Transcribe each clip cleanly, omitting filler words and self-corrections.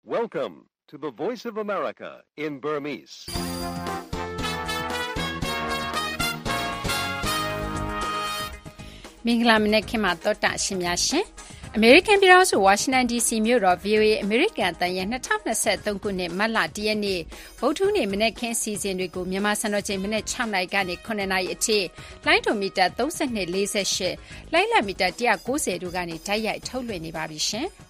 Welcome to the Voice of America in Burmese. ။မင်္ဂလာမနက်ခင်းမှာသောတာရှင်များရှင်။ American ပြည်ထောင်စု Washington DC မြို့တော် VOA American အသံရဲ့2023ခုနှစ်မတ်လ10ရက်နေ့ဗုဒ္ဓဟူးနေ့မနက်ခင်းစီစဉ်တွေကိုမြန်မာစံတော်ချိန်မနက်6နာရီကနေ9နာရီအထိလိုင်းဒိုမီတာ3248လိုင်းလမီတာ190တို့ကနေတိုက်ရိုက်ထုတ်လွှင့်နေပါပြီရှင်။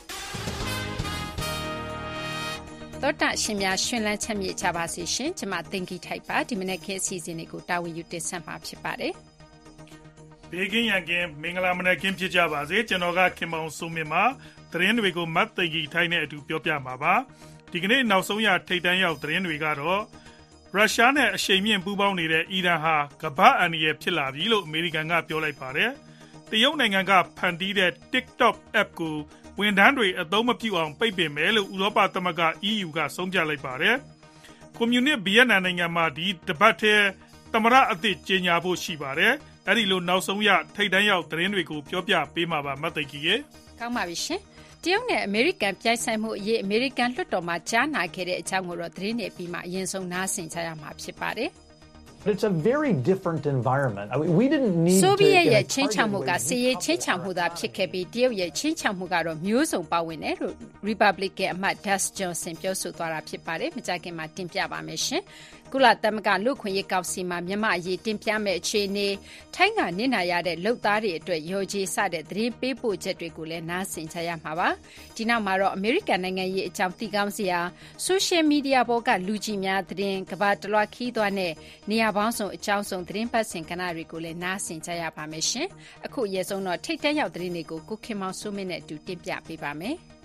သောတာရှင်များရှင်လန်းချမ်းမြေ့ကြပါစေရှင်။ကျွန်မသိင်္ဂီထိုက်ပါဒီမနက်ခင်းစီစဉ်တွေကိုတာဝန်ယူတင်ဆက်မှာဖြစ်ပါတယ်။ဘေးကင်းရန်ကင်းမင်္ဂလာမနက်ခင်းဖြစ်ကြပါစေကျွန်တော်ကခင်မောင်စိုးမြင့်ပါသတင်းတွေကိုမတ်သိကြီးထိုင်းနဲ့အတူပြောပြမှာပါဒီကနေ့နောက်ဆုံးရထိပ်တန်းရောက်သတင်းတွေကတော့ရုရှားနဲ့အရှိန်မြင့်ပူးပေါင်းနေတဲ့အီရန်ဟာကမ္ဘာအန္တရာယ်ဖြစ်လာပြီလို့အမေရိကန်ကပြောလိုက်ပါတယ်တရုတ်နိုင်ငံကဖန်တီးတဲ့ TikTok app ကိုဝန်ထမ်းတွေအသုံးမပြုအောင်ပိတ်ပင်မယ်လို့ဥရောပသမဂ္ဂ EU ကဆုံးဖြတ်လိုက်ပါတယ်ကွန်မြူနစ်ဗီယက်နမ်နိုင်ငံမှာဒီတပတ်ထဲသမရအသစ်ကြေညာဖို့ရှိပါတယ်အဲ့ဒီလိုနောက်ဆုံးရထိပ်တန်းရောက်သတင်းတွေကိုပြောပြပေးမှာပါမတ်သိကြီးရေကောင်းပါပြီရှင်တရုတ်နဲ့အမေရိကန်ပြိုင်ဆိုင်မှုအရေးအမေရိကန်လွှတ်တော်မှာကြားနာခဲ့တဲ့အကြောင်းကိုတော့သတင်းတွေပြီးမှအရင်ဆုံးနားဆင်ကြရမှာဖြစ်ပါတယ် It's a very different environment. I mean, we didn't need to ဆိုဗီယက်ရဲ့ချင်းချောက်မှုကစီးရေးချင်းချောက်မှုသာဖြစ်ခဲ့ပြီးတရုတ်ရဲ့ချင်းချောက်မှုကတော့မျိုးစုံပါဝင်တယ်လို့ Republican အမတ် Das Johnson ပြောဆိုသွားတာဖြစ်ပါတယ်။မကြခင်မှာတင်ပြပါမယ်ရှင်။ကုလသမဂ္ဂလူ့ခွင့်ရေးကောင်စီမှာမြန်မာအရေးတင်ပြမဲ့အခြေအနေထိုင်းကနစ်နာရတဲ့လုပ်သားတွေအတွက်ရော်ကြီးစတဲ့သတင်းပေးပို့ချက်တွေကိုလည်းနားဆင်ကြရမှာပါ။ဒီနောက်မှာတော့အမေရိကန်နိုင်ငံရေးအကြောင်းသိကောင်းစရာ Social Media ပေါ်ကလူကြည့်များသတင်းကမ္ဘာတလွှားခီးသွားတဲ့နေရာပေါင်းစုံအကြောင်းစုံသတင်းပတ်စင်ကဏ္ဍတွေကိုလည်းနားဆင်ကြရပါမယ်ရှင်။အခုအရေးဆုံးတော့ထိတ်တန့်ရောက်သတင်းတွေကိုကိုခင်မောင်စိုးမင်းနဲ့အတူတင်ပြပေးပါမယ်။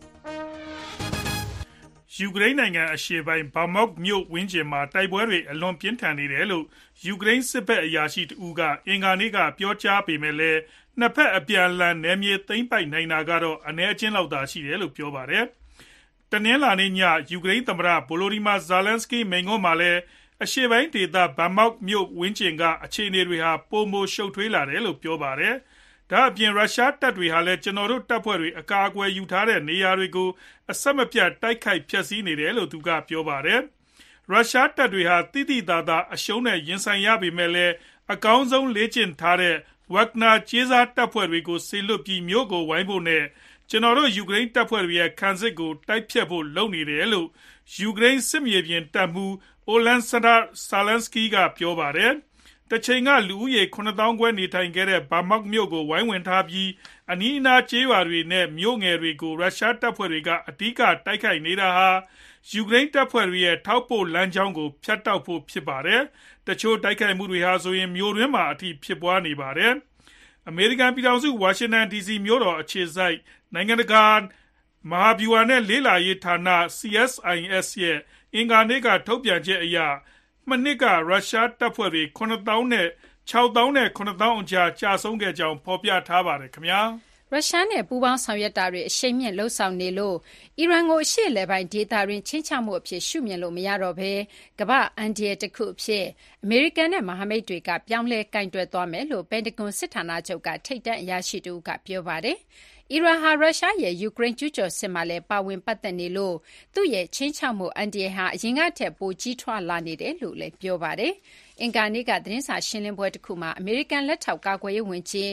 ယူကရိန်းနိုင်ငံအရှေ့ပိုင်းဘာမော့မြို့ဝန်းကျင်မှာတိုက်ပွဲတွေအလွန်ပြင်းထန်နေတယ်လို့ယူကရိန်းစစ်ဘက်အရာရှိတဦးကအင်္ဂါနေ့ကပြောကြားပေမဲ့လည်းနှစ်ဖက်အပြန်အလှန်နယ်မြေသိမ်းပိုက်နိုင်တာကတော့အနည်းအကျဉ်းလောက်သာရှိတယ်လို့ပြောပါတယ်။တနင်္လာနေ့ညယူကရိန်းသမ္မတဗိုလိုဒီမာဇာလန်စကီမိန့်ခွန်းမှာလည်းအရှေ့ပိုင်းဒေသဘာမော့မြို့ဝန်းကျင်ကအခြေအနေတွေဟာပိုမိုရှုပ်ထွေးလာတယ်လို့ပြောပါတယ်။ဒါအပြင်ရုရှားတပ်တွေဟာလည်းကျွန်တော်တို့တပ်ဖွဲ့တွေအကာအကွယ်ယူထားတဲ့နေရာတွေကိုအဆက်မပြတ်တိုက်ခိုက်ဖျက်ဆီးနေတယ်လို့သူကပြောပါတယ်။ရုရှားတပ်တွေဟာတိတိသားသားအရှုံးနဲ့ရင်ဆိုင်ရပေမဲ့လည်းအကောင်းဆုံးလေ့ကျင့်ထားတဲ့ဝက်ဂနာကျေးစားတပ်ဖွဲ့တွေကိုဆေလွတ်ပြီးမြို့ကိုဝိုင်းဖို့နဲ့ကျွန်တော်တို့ယူကရိန်းတပ်ဖွဲ့တွေရဲ့ခံစစ်ကိုတိုက်ဖျက်ဖို့လုပ်နေတယ်လို့ယူကရိန်းစစ်မြေပြင်တပ်မှူးအိုလန်ဆာလန်စကီကပြောပါတယ်။တချိန်ကလူဦးရေ 9000 ခွဲနေထိုင်ခဲ့တဲ့ဘာမော့မြို့ကိုဝိုင်းဝန်းထားပြီးအနီးအနားကျေးရွာတွေနဲ့မြို့ငယ်တွေကိုရုရှားတပ်ဖွဲ့တွေကအဓိကတိုက်ခိုက်နေတာဟာယူကရိန်းတပ်ဖွဲ့တွေရဲ့ထောက်ပို့လမ်းကြောင်းကိုဖျက်တောက်ဖို့ဖြစ်ပါတယ်။တချို့တိုက်ခိုက်မှုတွေဟာဆိုရင်မြို့တွင်းမှာအထိဖြစ်ပွားနေပါတယ်။အမေရိကန်ပြည်ထောင်စုဝါရှင်တန် DC မြို့တော်အခြေစိုက်နိုင်ငံတကာမဟာဗျူဟာနဲ့လေ့လာရေးဌာန CSIS ရဲ့အင်္ဂါနေ့ကထုတ်ပြန်ချက်အရမနှစ်ကရုရှားတပ်ဖွဲ့တွေ 9000 နဲ့ 6000 နဲ့ 9000 အကြားကြာဆုံးခဲ့ကြောင်းဖော်ပြထားပါတယ်ခင်ဗျာရုရှားနဲ့ပူးပေါင်းဆောင်ရွက်တာတွေအရှိန်မြင့်လှုပ်ဆောင်နေလို့အီရန်ကိုအရှေ့အလယ်ပိုင်းဒေသတွင်းချင်းချောက်မှုအဖြစ်ရှုမြင်လို့မရတော့ဘဲကမ္ဘာအန်ဒီယတစ်ခုအဖြစ်အမေရိကန်နဲ့မဟာမိတ်တွေကပြောင်းလဲကင်တွယ်သွားမယ်လို့ပန်တဂွန်စစ်ဌာနချုပ်ကထိပ်တန်းအရာရှိတူကပြောပါတယ်အီရန်ဟာရုရှားရဲ့ယူကရိန်းကျူးကျော်စစ်မှာလည်းပါဝင်ပတ်သက်နေလို့သူ့ရဲ့ချင်းချောက်မှုအန်ဒီယဟာအရင်ကထက်ပိုကြီးထွားလာနေတယ်လို့လည်းပြောပါတယ်အင်္ဂါနေ့ကသတင်းစာရှင်းလင်းပွဲတစ်ခုမှာအမေရိကန်လက်ထောက်ကာကွယ်ရေးဝန်ကြီး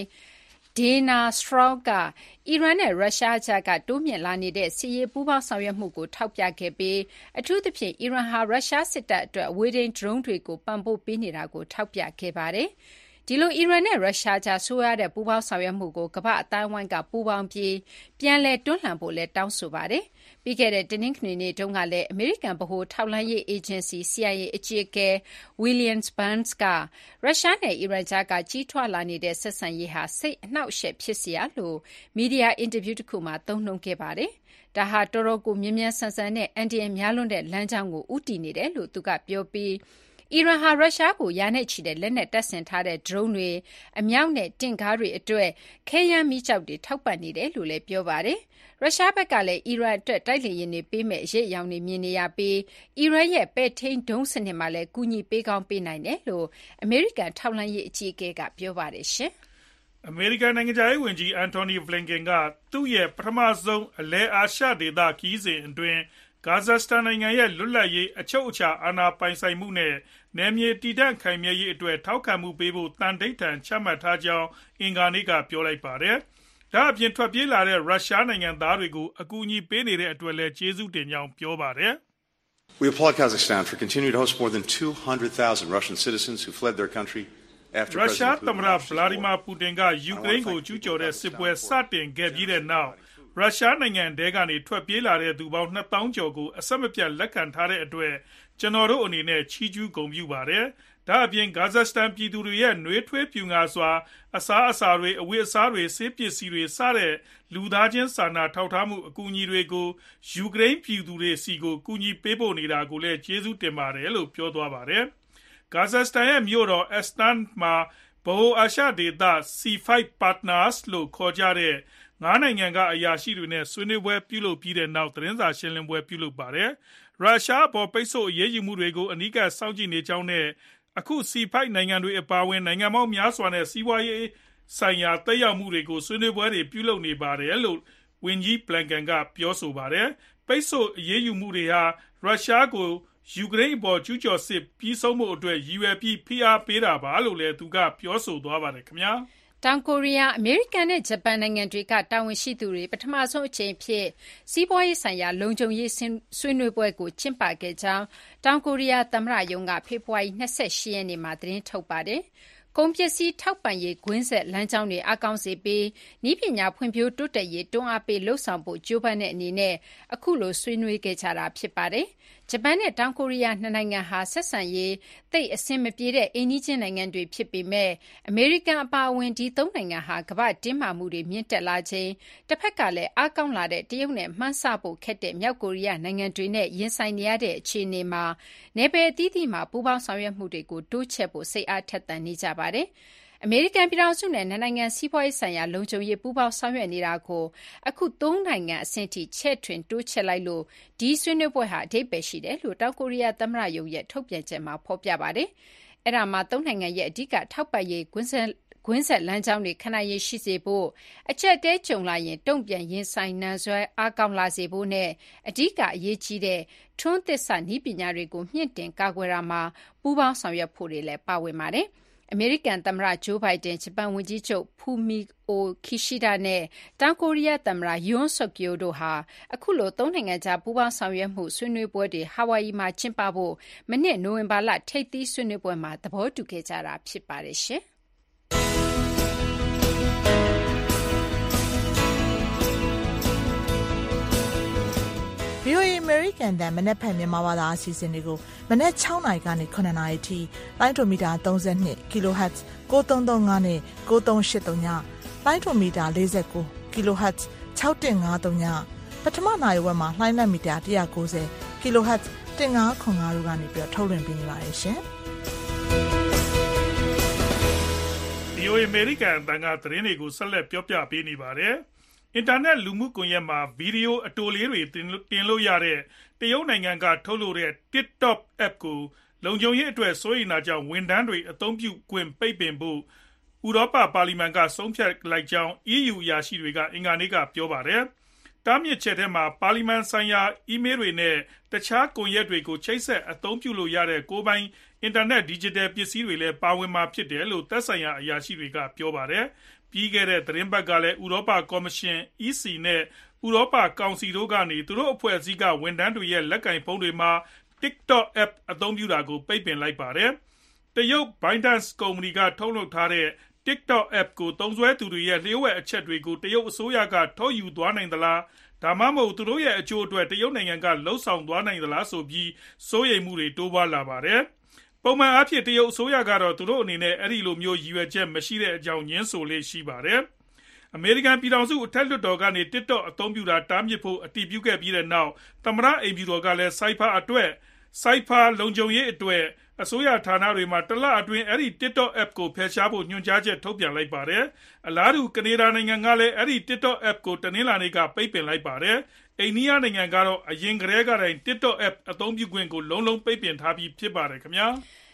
Dana Stroud ကအီရန်နဲ့ရုရှားကြားကတိုးမြင့်လာနေတဲ့စစ်ရေးပူးပေါင်းဆောင်ရွက်မှုကိုထောက်ပြခဲ့ပြီးအထူးသဖြင့်အီရန်ဟာရုရှားစစ်တပ်အတွက်အဝေးထိန်း drone တွေကိုပံ့ပိုးပေးနေတာကိုထောက်ပြခဲ့ပါတယ်။ဒီလိုအီရန်နဲ့ရုရှားကြားဆိုးရတဲ့ပူးပေါင်းဆောင်ရွက်မှုကိုကမ္ဘာအတိုင်းအဝိုင်းကပူးပေါင်းပြီးပြန်လည်တွန်းလှန်ဖို့လည်းတောင်းဆိုပါတယ်။ပြီးခဲ့တဲ့တနင်္ဂနွေနေ့တုန်းကလည်းအမေရိကန်ဗဟိုထောက်လှမ်းရေးအေဂျင်စီ CIA အကြီးအကဲ William Burns ကရုရှားနဲ့အီရန်ကြားကကြီးထွားလာနေတဲ့ဆက်ဆံရေးဟာစိတ်အနှောက်အယှက်ဖြစ်စရာလို့မီဒီယာအင်တာဗျူးတစ်ခုမှာသုံးနှုန်းခဲ့ပါတယ်။ဒါဟာတော်တော်ကိုမြင်းမြန်းဆန်ဆန်နဲ့အန်တီယံများလွန်းတဲ့လမ်းကြောင်းကိုဦးတည်နေတယ်လို့သူကပြောပြီးအီရန်ဟာရုရှားကိုရာနဲ့ချီတဲ့လက်နက်တပ်ဆင်ထားတဲ့ drone တွေအမြောက်နဲ့တင့်ကားတွေအတွက်ခဲယမ်းမီးကျောက်တွေထောက်ပံ့နေတယ်လို့လည်းပြောပါတယ်။ရုရှားဘက်ကလည်းအီရန်အတွက်တိုက်လေယာဉ်တွေပေးမဲ့အရေးအယောင်တွေမြင်နေရပြီးအီရန်ရဲ့ပဲ့ထိန်းဒုံးစနစ်မှာလည်းကူညီပေးကောင်းပေးနိုင်တယ်လို့အမေရိကန်ထောက်လှမ်းရေးအကြီးအကဲကပြောပါတယ်ရှင်။အမေရိကန်နိုင်ငံခြားရေးဝန်ကြီး Antony Blinken ကသူ့ရဲ့ပထမဆုံးအလယ်အာရှဒေသခရီးစဉ်အတွင်းကာဇက်စတန်နိုင်ငံရဲ့လွတ်လပ်ရေးအချုပ်အခြာအာဏာပိုင်ဆိုင်မှုနဲ့နယ်မြေတည်တံ့ခိုင်မြဲရေးအတွက်ထောက်ခံမှုပေးဖို့သန္နိဋ္ဌာန်ချမှတ်ထားကြောင်းအင်္ဂါနေ့ကပြောလိုက်ပါတယ်။ဒါအပြင်ထွက်ပြေးလာတဲ့ရုရှားနိုင်ငံသားတွေကိုအကူအညီပေးနေတဲ့အတွက်လည်းကျေးဇူးတင်ကြောင်းပြောပါတယ်။ We applaud Kazakhstan for continuing to host more than 200,000 Russian citizens who fled their country after ရုရှားသမ္မတဗလာဒီမာပူတင်ကယူကရိန်းကိုကျူးကျော်တဲ့စစ်ပွဲစတင်ခဲ့ပြီးတဲ့နောက်ရုရှားနိုင်ငံထဲကနေထွက်ပြေးလာတဲ့သူပေါင်း 2,000 ကျော်ကိုအဆက်မပြတ်လက်ခံထားတဲ့အတွက်ကျွန်တော်တို့အနေနဲ့ချီးကျူးဂုဏ်ပြုပါတယ်။ဒါအပြင်ကာဇက်စတန်ပြည်သူတွေရဲ့နှွေးထွေးပြူငါစွာအစားအစာတွေအဝတ်အစားတွေဆေးပစ္စည်းတွေစတဲ့လူသားချင်းစာနာထောက်ထားမှုအကူအညီတွေကိုယူကရိန်းပြည်သူတွေစီကိုကူညီပေးဖို့နေတာကိုလည်းကျေးဇူးတင်ပါတယ်လို့ပြောသွားပါတယ်။ကာဇက်စတန်ရဲ့မြို့တော်အက်စတန်မှာဗဟိုအာရှဒေသ C5 Partners လို့ခေါ်ကြတဲ့9 နိုင်ငံကအရာရှိတွေနဲ့ဆွေးနွေးပွဲပြုလုပ်ပြီးတဲ့နောက်သတင်းစာရှင်းလင်းပွဲပြုလုပ်ပါတယ်။ရုရှားအပေါ်ပိတ်ဆို့အရေးယူမှုတွေကိုအနီးကပ်စောင့်ကြည့်နေကြောင်းနဲ့အခု C5 နိုင်ငံတွေအပါအဝင်နိုင်ငံပေါင်းများစွာနဲ့စီးပွားရေးဆိုင်ရာသက်ရောက်မှုတွေကိုဆွေးနွေးပွဲတွေပြုလုပ်နေပါတယ်လို့ဝန်ကြီး Blinken ကပြောဆိုပါတယ်။ပိတ်ဆို့အရေးယူမှုတွေဟာရုရှားကိုယူကရိန်းအပေါ်ကျူးကျော်စစ်ပြီးဆုံးမှုအတွက်ရည်ရွယ်ပြီးဖိအားပေးတာပါလို့လည်းသူကပြောဆိုသွားပါတယ်ခင်ဗျာ။တောင်ကိုရီးယားအမေရိကန်နဲ့ဂျပန်နိုင်ငံတွေကတာဝန်ရှိသူတွေပထမဆုံးအကြိမ်ဖြစ်စီးပွားရေးဆိုင်ရာလုံခြုံရေးဆွေးနွေးပွဲကိုကျင်းပခဲ့ကြောင်းတောင်ကိုရီးယားသမ္မတရုံးကဖေဖော်ဝါရီ28 ရက်နေ့မှာသတင်းထုတ်ပါတယ်။ကုန်ပစ္စည်းထောက်ပံ့ရေးကွင်းဆက်လမ်းကြောင်းတွေအကောင်းစေပြီးနည်းပညာဖွံ့ဖြိုးတိုးတက်ရေးတွန်းအားပေးလှုပ်ဆောင်ဖို့ကြိုးပမ်းတဲ့အနေနဲ့အခုလိုဆွေးနွေးခဲ့ကြတာဖြစ်ပါတယ်။ဂျပန်နဲ့တောင်ကိုရီးယားနှစ်နိုင်ငံဟာဆက်ဆံရေးသိပ်အဆင်မပြေတဲ့အိမ်နီးချင်းနိုင်ငံတွေဖြစ်ပေမဲ့အမေရိကန်အပါအဝင်ဒီသုံးနိုင်ငံဟာကမ္ဘာ့တင်းမာမှုတွေမြင့်တက်လာချိန်တစ်ဖက်ကလည်းအားကောင်းလာတဲ့တရုတ်နဲ့မှန်းဆဖို့ခက်တဲ့မြောက်ကိုရီးယားနိုင်ငံတွေနဲ့ရင်ဆိုင်နေရတဲ့အခြေအနေမှာနယ်ပယ်အသီးသီးမှာပူးပေါင်းဆောင်ရွက်မှုတွေကိုတိုးချဲ့ဖို့စိတ်အားထက်သန်နေကြပါတယ်။အမေရိကန်ပြည်ထောင်စုနဲ့နိုင်ငံစီးပွားရေးဆိုင်ရာလုံခြုံရေးပူးပေါင်းဆောင်ရွက်နေတာကိုအခု3နိုင်ငံအဆင့်ထိချဲ့ထွင်တိုးချဲ့လိုက်လို့ဒီဆွေးနွေးပွဲဟာအဓိပ္ပာယ်ရှိတယ်လို့တောင်ကိုရီးယားသမ္မတရုံးရဲ့ထုတ်ပြန်ချက်မှာဖော်ပြပါတယ်။အဲ့ဒါမှာ3နိုင်ငံရဲ့အဓိကထောက်ပံ့ရေးကွင်းဆက်လမ်းကြောင်းတွေခဏရရှိစေဖို့အချက်တဲကြုံလာရင်တုံ့ပြန်ရင်ဆိုင်နိုင်စွမ်းအားကောင်းလာစေဖို့နဲ့အဓိကအရေးကြီးတဲ့ထွန်းသစ်စနည်းပညာတွေကိုမြင့်တင်ကာကွယ်တာမှာပူးပေါင်းဆောင်ရွက်ဖို့တွေလည်းပါဝင်ပါတယ်။အမေရိကန်သမ္မတဂျိုးဘိုင်ဒန်ဂျပန်ဝန်ကြီးချုပ်ဖူမီအိုခီရှိဒနဲ့တောင်ကိုရီးယားသမ္မတယွန်းဆုတ်ကီယိုတို့ဟာအခုလို3နိုင်ငံကြားပူးပေါင်းဆောင်ရွက်မှုဆွေးနွေးပွဲတွေဟာဝိုင်ယီမှာကျင်းပဖို့မနှစ်နိုဝင်ဘာလထိပ်သီးဆွေးနွေးပွဲမှာသဘောတူခဲ့ကြတာဖြစ်ပါတယ်ရှင်။ VOA American တန်မနက်ဖြန်မြန်မာဘာသာအစီအစဉ်တွေကိုမနက်6နာရီကနေ9နာရီထိလိုင်းဒိုမီတာ32 kHz 9335နဲ့9383ညလိုင်းဒိုမီတာ49 kHz 6153ညပထမနာရီဝက်မှာလိုင်းလက်မီတာ190 kHz 1505တို့ကနေပြီးထုတ်လွှင့်ပေးနေပါတယ်ရှင်။ VOA American တန်ကသတင်းတွေကိုဆက်လက်ပြောပြပေးနေပါတယ်။အင်တာနက်လူမှုကွန်ရက်မှာဗီဒီယိုအတိုလေးတွေတင်လို့ရတဲ့တရုတ်နိုင်ငံကထုတ်လုပ်တဲ့ TikTok app ကိုလုံခြုံရေးအတွက်စိုးရိမ်တာကြောင့်ဝန်ထမ်းတွေအသုံးပြုခွင့်ပိတ်ပင်ဖို့ဥရောပပါလီမန်ကဆုံးဖြတ်လိုက်ကြောင်း EU အရာရှိတွေကအင်္ဂါနေ့ကပြောပါတယ်။တားမြစ်ချက်ထဲမှာပါလီမန်ဆိုင်ရာအီးမေးလ်တွေနဲ့တခြားကွန်ရက်တွေကိုချိတ်ဆက်အသုံးပြုလို့ရတဲ့ကိုယ်ပိုင်အင်တာနက် digital ပစ္စည်းတွေလည်းပါဝင်မှာဖြစ်တယ်လို့သက်ဆိုင်ရာအရာရှိတွေကပြောပါတယ်။ပြီးခဲ့တဲ့သတင်းပတ်ကလည်းဥရောပကော်မရှင် EC နဲ့ဥရောပကောင်စီတို့ကနေသူတို့အဖွဲ့အစည်းကဝန်ထမ်းတွေရဲ့လက်ကင်ဖုန်းတွေမှာ TikTok app အသုံးပြုတာကိုပိတ်ပင်လိုက်ပါတယ်။တရုတ် ByteDance ကုမ္ပဏီကထုတ်လုပ်ထားတဲ့ TikTok app ကိုသုံးစွဲသူတွေရဲ့လျှို့ဝှက်အချက်တွေကိုတရုတ်အစိုးရကထုတ်ယူသွားနိုင်သလားဒါမှမဟုတ်သူတို့ရဲ့အကျိုးအတွက်တရုတ်နိုင်ငံကလှုပ်ဆောင်သွားနိုင်သလားဆိုပြီးစိုးရိမ်မှုတွေတိုးပွားလာပါတယ်။ပုံမှန်အားဖြင့်တရုတ်အစိုးရကတော့သူတို့အနေနဲ့အဲ့ဒီလိုမျိုးရည်ရွယ်ချက်မရှိတဲ့အကြောင်းညင်းဆိုလေးရှိပါတယ်။အမေရိကန်ပြည်ထောင်စုအထက်လွှတ်တော်ကနေ TikTok အသုံးပြုတာတားမြစ်ဖို့အတည်ပြုခဲ့ပြီးတဲ့နောက်သမ္မတအိမ်ဖြူတော်ကလည်း Cyber လုံခြုံရေးအတွက်အစိုးရဌာနတွေမှာတစ်လအတွင်းအဲ့ဒီ TikTok app ကိုဖယ်ရှားဖို့ညွှန်ကြားချက်ထုတ်ပြန်လိုက်ပါတယ်။အလားတူကနေဒါနိုင်ငံကလည်းအဲ့ဒီ TikTok app ကိုတနင်္လာနေ့ကပိတ်ပင်လိုက်ပါတယ်။အိန္ဒိယနိုင်ငံကတော့အရင်ကတည်းကတိုင် TikTok app အသုံးပြုခွင့်ကိုလုံးလုံးပိတ်ပင်ထားပြီးဖြစ်ပါတယ်ခင်ဗျာ။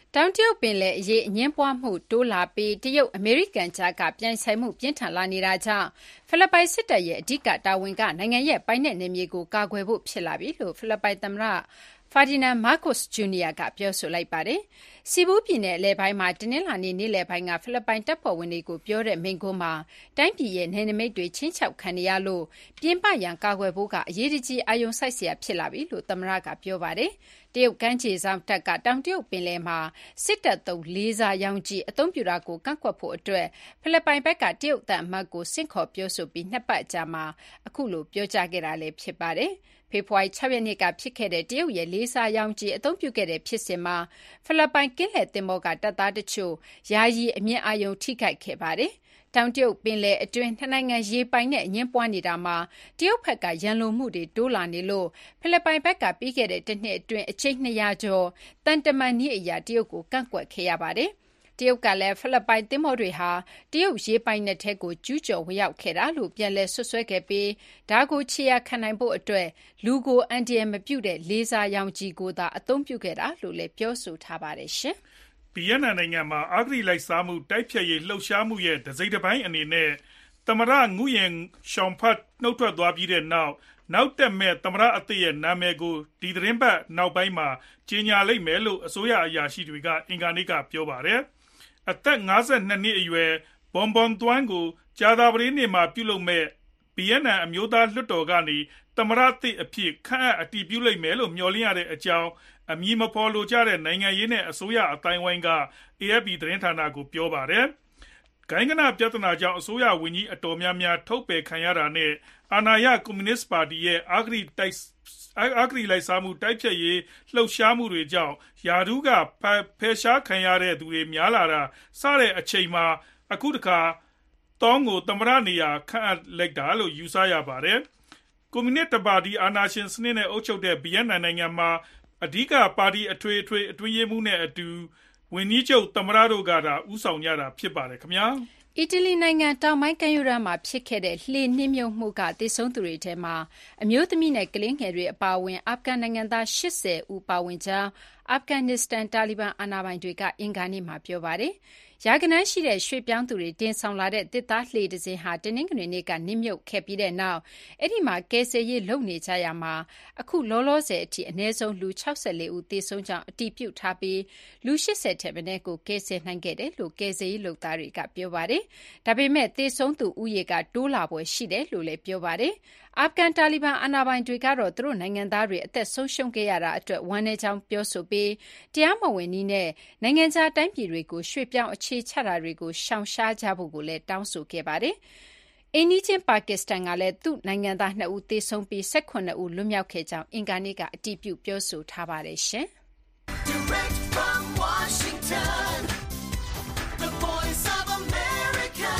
တောင်တရုတ်ပင်လယ်အရေးအငြင်းပွားမှုတိုးလာပြီးတရုတ်အမေရိကန်ကြားကပြိုင်ဆိုင်မှုပြင်းထန်လာနေတာကြောင့်ဖိလစ်ပိုင်စစ်တပ်ရဲ့အဓိကတာဝန်ကနိုင်ငံရဲ့ပိုင်နက်နယ်မြေကိုကာကွယ်ဖို့ဖြစ်လာပြီလို့ဖိလစ်ပိုင်သမ္မတFerdinand Marcos Jr. ကပြောဆိုလိုက်ပါတယ်။စီဘူပြည်နယ်အလဲပိုင်းမှာတနင်္လာနေ့နေ့လယ်ပိုင်းကဖိလစ်ပိုင်တပ်ဖွဲ့ဝင်တွေကိုပြောတဲ့မိန့်ခွန်းမှာတိုင်းပြည်ရဲ့နယ်နိမိတ်တွေချင်းချောက်ခံနေရလို့ပြင်ပရန်ကာကွယ်ဖို့ကအရေးကြီးအာရုံစိုက်စရာဖြစ်လာပြီလို့သမ္မတကပြောပါတယ်။တရုတ်ကမ်းခြေစောင့်တပ်ကတောင်တရုတ်ပင်လယ်မှာစစ်တပ်သုံးလေးစားရောင်ကြီးအသုံးပြုတာကိုကန့်ကွက်ဖို့အတွက်ဖိလစ်ပိုင်ဘက်ကတရုတ်တပ်အမတ်ကိုဆင့်ခေါ်ပြောဆိုပြီးနှစ်ပတ်ကြာမှာအခုလိုပြောကြားခဲ့တာလည်းဖြစ်ပါတယ်။ဖေဖော်ဝါရီ6ရက်နေ့ကဖြစ်ခဲ့တဲ့တရုတ်ရဲ့လေးစားရောင်ကြီးအသုံးပြုခဲ့တဲ့ဖြစ်စဉ်မှာဖိလစ်ပိုင်ကင်းလှည့်သင်္ဘောကတပ်သားတချို့ယာယီအမြင့်အာရုံထိခိုက်ခဲ့ပါတယ်။တောင်တရုတ်ပင်လယ်အတွင်းနှစ်နိုင်ငံရေပိုင်နဲ့အငင်းပွားနေတာမှာတရုတ်ဘက်ကရန်လိုမှုတွေတိုးလာနေလို့ဖိလစ်ပိုင်ဘက်ကပြီးခဲ့တဲ့တစ်နှစ်အတွင်းအကြိမ်200ကျော်တန်တမန်နည်းအရာတရုတ်ကိုကန့်ကွက်ခဲ့ရပါတယ်။တရုတ်ကလည်းဖိလစ်ပိုင်သင်္ဘောတွေဟာတရုတ်ရေပိုင်နက်ထဲကိုကျူးကျော်ဝင်ရောက်ခဲ့တာလို့ပြန်လည်ဆွဆွဲခဲ့ပြီးဒါကိုခြေရာခံနိုင်ဖို့အတွက်လူကိုအန်တီယမပြုတဲ့လေးစားရောင်ကြီးကိုသာအသုံးပြုခဲ့တာလို့လည်းပြောဆိုထားပါတယ်ရှင်။ဗီယက်နမ်နိုင်ငံမှာအဂတိလိုက်စားမှုတိုက်ဖျက်ရေးလှုပ်ရှားမှုရဲ့တစိမ့်တစ်ပိုင်းအနေနဲ့သမ္မတငူယင်ရှောင်ဖတ်နှုတ်ထွက်သွားပြီးတဲ့နောက်တက်မဲ့သမ္မတအသစ်ရဲ့နာမည်ကိုဒီသတင်းပတ်နောက်ပိုင်းမှာကြေညာလိုက်မယ်လို့အစိုးရအရာရှိတွေကအင်္ဂါနေ့ကပြောပါတယ်။အသက်52နှစ်အရွယ်ဘွန်ဘွန်သွမ်းကိုကြာသပတေးနေ့မှာပြုလုပ်မဲ့ဗီယက်နမ်အမျိုးသားလွှတ်တော်ကနေသမ္မတသစ်အဖြစ်ခန့်အပ်အတည်ပြုလိုက်မယ်လို့မျှော်လင့်ရတဲ့အကြောင်းအမည်မဖော်လိုကြတဲ့နိုင်ငံရေးနဲ့အစိုးရအတိုင်းဝိုင်းက AFP သတင်းဌာနကိုပြောပါတယ်။ဂိုင်းကနပြဿနာကြောင့်အစိုးရဝန်ကြီးအတော်များများထုတ်ပယ်ခံရတာနဲ့အာဏာရကွန်မြူနစ်ပါတီရဲ့အဂတိလိုက်စားမှုတိုက်ဖျက်ရေးလှုပ်ရှားမှုတွေကြောင့်ယာဒူးကဖယ်ရှားခံရတဲ့သူတွေများလာတာစတဲ့အချိန်မှာအခုတခါတောင်းကိုသမ္မတနေရာခန့်အပ်လိုက်တာလို့ယူဆရပါတယ်။ကွန်မြူနစ်ပါတီအာဏာရှင်စနစ်နဲ့အုပ်ချုပ်တဲ့ဗီယက်နမ်နိုင်ငံမှာအဓိကပါတီအထွေအတွင်းရေးမှူးနဲ့အတူဝန်ကြီးချုပ်သမ္မတတို့ကသာဦးဆောင်ကြတာဖြစ်ပါတယ်ခင်ဗျာ။အီတလီနိုင်ငံတောင်ပိုင်းကမ်းရိုးတန်းမှာဖြစ်ခဲ့တဲ့လှေနှင်းမြုပ်မှုကသေဆုံးသူတွေထဲမှာအမျိုးသမီးနဲ့ကလေးငယ်တွေအပါအဝင်အာဖဂန်နိုင်ငံသား80ဦးပါဝင်ကြောင်းအာဖဂန်နစ္စတန်တာလီဘန်အာဏာပိုင်တွေကအင်္ဂါနေ့မှာပြောပါတယ်။ရာဂဏန်းရှိတဲ့ရွှေ့ပြောင်းသူတွေတင်ဆောင်လာတဲ့တစ်သားလှေတစ်စင်းဟာတနင်္ဂနွေနေ့ကနစ်မြုပ်ခဲ့ပြီးတဲ့နောက်အဲ့ဒီမှာကယ်ဆယ်ရေးလုပ်နေကြရမှာအခုလောလောဆယ်အထိအနည်းဆုံးလူ64ဦးသေဆုံးကြောင်းအတည်ပြုထားပြီးလူ80ထက်မနည်းကိုကယ်ဆယ်နိုင်ခဲ့တယ်လို့ကယ်ဆယ်ရေးလုပ်သားတွေကပြောပါတယ်။ဒါပေမဲ့သေဆုံးသူဦးရေကတိုးလာပွဲရှိတယ်လို့လည်းပြောပါတယ်။အာဖဂန်တာလီဘန်အာဏာပိုင်တွေကတော့သူတို့နိုင်ငံသားတွေအသက်ဆုံးရှုံးခဲ့ရတာအတွက်ဝမ်းနည်းကြောင်းပြောဆိုပြီးတရားမဝင်နည်းနဲ့နိုင်ငံခြားတိုင်းပြည်တွေကိုရွှေ့ပြောင်းအခြေချတာတွေကိုရှောင်ရှားကြဖို့ကိုလည်းတောင်းဆိုခဲ့ပါတယ်။အိန္ဒိချင်းပါကစ္စတန်ကလည်းသူ့နိုင်ငံသား2ဦးသေဆုံးပြီး18ဦးလွတ်မြောက်ခဲ့ကြောင်းအင်္ဂါနေ့ကအတည်ပြုပြောဆိုထားပါတယ်ရှင်။ Direct from Washington, the voice of America,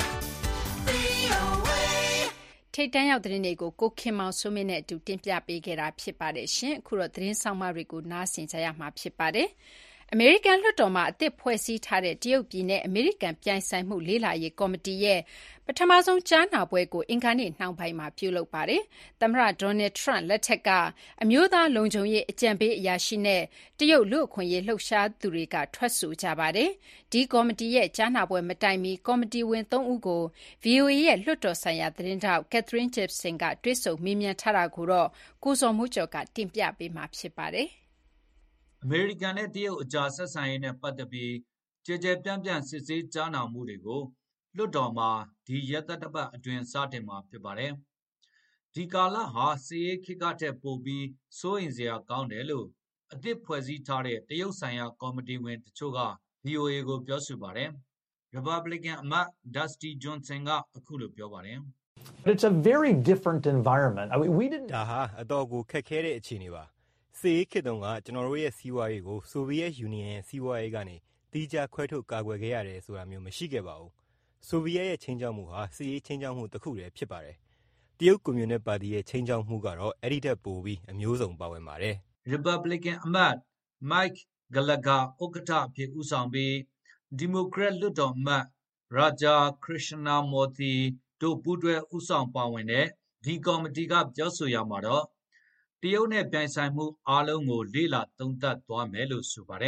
VOA ထိပ်တန်းရောက်သတင်းတွေကိုကိုခင်မောင်စိုးမင်းနဲ့အတူတင်ပြပေးခဲ့တာဖြစ်ပါတယ်ရှင်။အခုတော့သတင်းဆောင်မတွေကိုနားဆင်ကြရမှာဖြစ်ပါတယ်။အမေရိကန်လွှတ်တော်မှာအသစ်ဖွဲ့စည်းထားတဲ့တရုတ်ပြည်နဲ့အမေရိကန်ပြိုင်ဆိုင်မှုလေးလာရေးကော်မတီရဲ့ပထမဆုံးကြားနာပွဲကိုအင်္ဂါနေ့နှောင်းပိုင်းမှာပြုလုပ်ပါတယ်။သမ္မတဒေါ်နယ်ထရန့်လက်ထက်ကအမျိုးသားလုံခြုံရေးအကြံပေးအရာရှိနဲ့တရုတ်လူ့အခွင့်အရေးလှုပ်ရှားသူတွေကထွက်ဆိုကြပါတယ်။ဒီကော်မတီရဲ့ကြားနာပွဲမတိုင်မီကော်မတီဝင်3ဦးကို VOA ရဲ့လွှတ်တော်ဆိုင်ရာသတင်းထောက် Catherine Gibson ကတွေ့ဆုံမေးမြန်းထားတာကိုတော့ကိုဇော်မိုးကျော်ကတင်ပြပေးမှာဖြစ်ပါတယ်။အမေရိကန်နဲ့တရုတ်အကြားဆက်ဆံရေးနဲ့ပတ်သက်ပြီးကြည်ကြဲပြန့်ပြန့်စစ်ဆေးကြားနာမှုတွေကိုလွှတ်တော်မှာဒီရက်သတ္တပတ်အတွင်းစတင်မှာဖြစ်ပါတယ်။ဒီကာလဟာစစ်ရေးခေတ်ကထက်ပိုပြီးစိုးရိမ်စရာကောင်းတယ်လို့အသစ်ဖွဲ့စည်းထားတဲ့တရုတ်ဆိုင်ရာကော်မတီဝင်တချို့က VOA ကိုပြောဆိုပါတယ်။ Republican အမတ် Dusty Johnson ကအခုလိုပြောပါတယ်။ It's a very different environment. We didn't ဒါဟာအတော်ကိုခက်ခဲတဲ့အခြေအနေပါစစ်ရေးခေတ်တုန်းကကျွန်တော်တို့ရဲ့စီးပွားရေးကိုဆိုဗီယက်ယူနီယံရဲ့စီးပွားရေးကနေတီးခြားခွဲထုတ်ကာကွယ်ခဲ့ရတယ်ဆိုတာမျိုးမရှိခဲ့ပါဘူးဆိုဗီယက်ရဲ့ချင်းချောက်မှုဟာစစ်ရေးချင်းချောက်မှုတစ်ခုတည်းဖြစ်ပါတယ်တရုတ်ကွန်မြူနစ်ပါတီရဲ့ချင်းချောက်မှုကတော့အဲ့ဒီထက်ပိုပြီးအမျိုးစုံပါဝင်ပါတယ် Republican အမတ် Mike Gallagher ဥက္ကဋ္ဌအဖြစ်ဦးဆောင်ပြီး Democrat လွှတ်တော်အမတ် Raja Krishnamurthy တို့ပူးတွဲဦးဆောင်ပါဝင်တဲ့ဒီကော်မတီကပြောဆိုရမှာတော့တရုတ်နဲ့ပြိုင်ဆိုင်မှုအားလုံးကိုလေ့လာသုံးသပ်သွားမယ်လို့ဆိုပါတယ်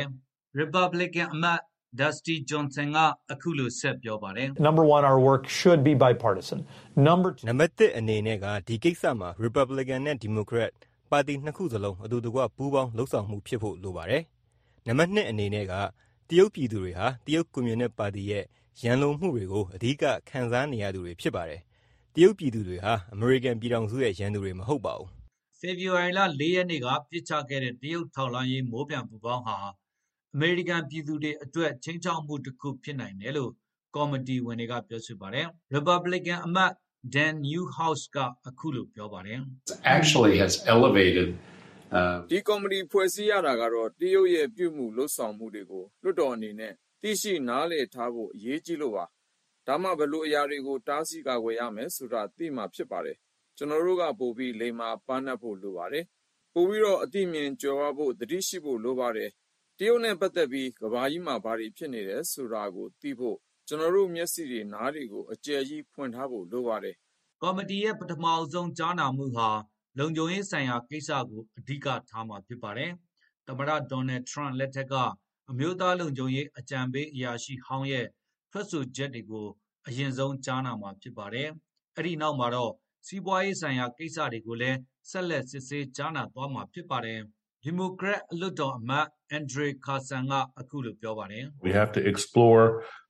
Republican အမတ် Dusty Johnson ကအခုလိုဆက်ပြောပါတယ်။ Number one, our work should be bipartisan. Number two, နံပါတ်1အနေနဲ့ကဒီကိစ္စမှာ Republican နဲ့ Democrat ပါတီနှစ်ခုစလုံးအတူတကွပူးပေါင်းလှုပ်ဆောင်မှုဖြစ်ဖို့လိုပါတယ်။နံပါတ်2အနေနဲ့ကတရုတ်ပြည်သူတွေဟာတရုတ်ကွန်မြူနစ်ပါတီရဲ့ရန်လိုမှုတွေကိုအဓိကခံစားနေရသူတွေဖြစ်ပါတယ်။တရုတ်ပြည်သူတွေဟာအမေရိကန်ပြည်ထောင်စုရဲ့ရန်သူတွေမဟုတ်ပါဘူး။ဖေဖော်ဝါရီလ4ရက်နေ့ကပြစ်ချခဲ့တဲ့တရုတ်ထောက်လှမ်းရေးမိုးပြန်ပူပေါင်းဟာအမေရိကန်ပြည်သူတွေအတွက်ချင်းချောက်မှုတစ်ခုဖြစ်နိုင်တယ်လို့ကော်မတီဝင်တွေကပြောဆိုပါတယ်။ Republican အမတ် Dan Newhouse ကအခုလိုပြောပါတယ်။ Actually has elevated ဒီကော်မတီဖွဲ့စည်းရတာကတော့တရုတ်ရဲ့ပြုမှုလှုပ်ဆောင်မှုတွေကိုလွှတ်တော်အနေနဲ့သိရှိနားလည်ထားဖို့အရေးကြီးလို့ပါဒါမှဘလို့အရာတွေကိုတားဆီးကာကွယ်ရမယ်ဆိုတာသိမှဖြစ်ပါတယ်ကျွန်တော်တို့ကပို့ပြီးလိမ္မာပန်းနှပ်ဖို့လိုပါတယ်ပို့ပြီးတော့အသိမြင်ကြွယ်ဝဖို့သတိရှိဖို့လိုပါတယ်တရုတ်နဲ့ပတ်သက်ပြီးကမ္ဘာကြီးမှာဘာတွေဖြစ်နေတယ်ဆိုတာကိုသိဖို့ကျွန်တော်တို့မျက်စိတွေနားတွေကိုအကျယ်ကြီးဖွင့်ထားဖို့လိုပါတယ်ကော်မတီရဲ့ပထမဆုံးကြားနာမှုဟာလုံခြုံရေးဆိုင်ရာကိစ္စကိုအဓိကထားမှာဖြစ်ပါတယ်။သမ္မတဒေါ်နယ်ထရန့်လက်ထက်ကအမျိုးသားလုံခြုံရေးအကြံပေးအရာရှိဟောင်းရဲ့ထွက်ဆိုချက်တွေကိုအရင်ဆုံးကြားနာမှာဖြစ်ပါတယ်။အဲ့ဒီနောက်မှာတော့စီးပွားရေးဆိုင်ရာကိစ္စတွေကိုလည်းဆက်လက်စစ်ဆေးကြားနာသွားမှာဖြစ်ပါတယ်။ဒီမိုကရက်အလွှတ်တော်အမတ်အန်ဒရီကာဆန်ကအခုလိုပြောပါတယ်။ We have to explore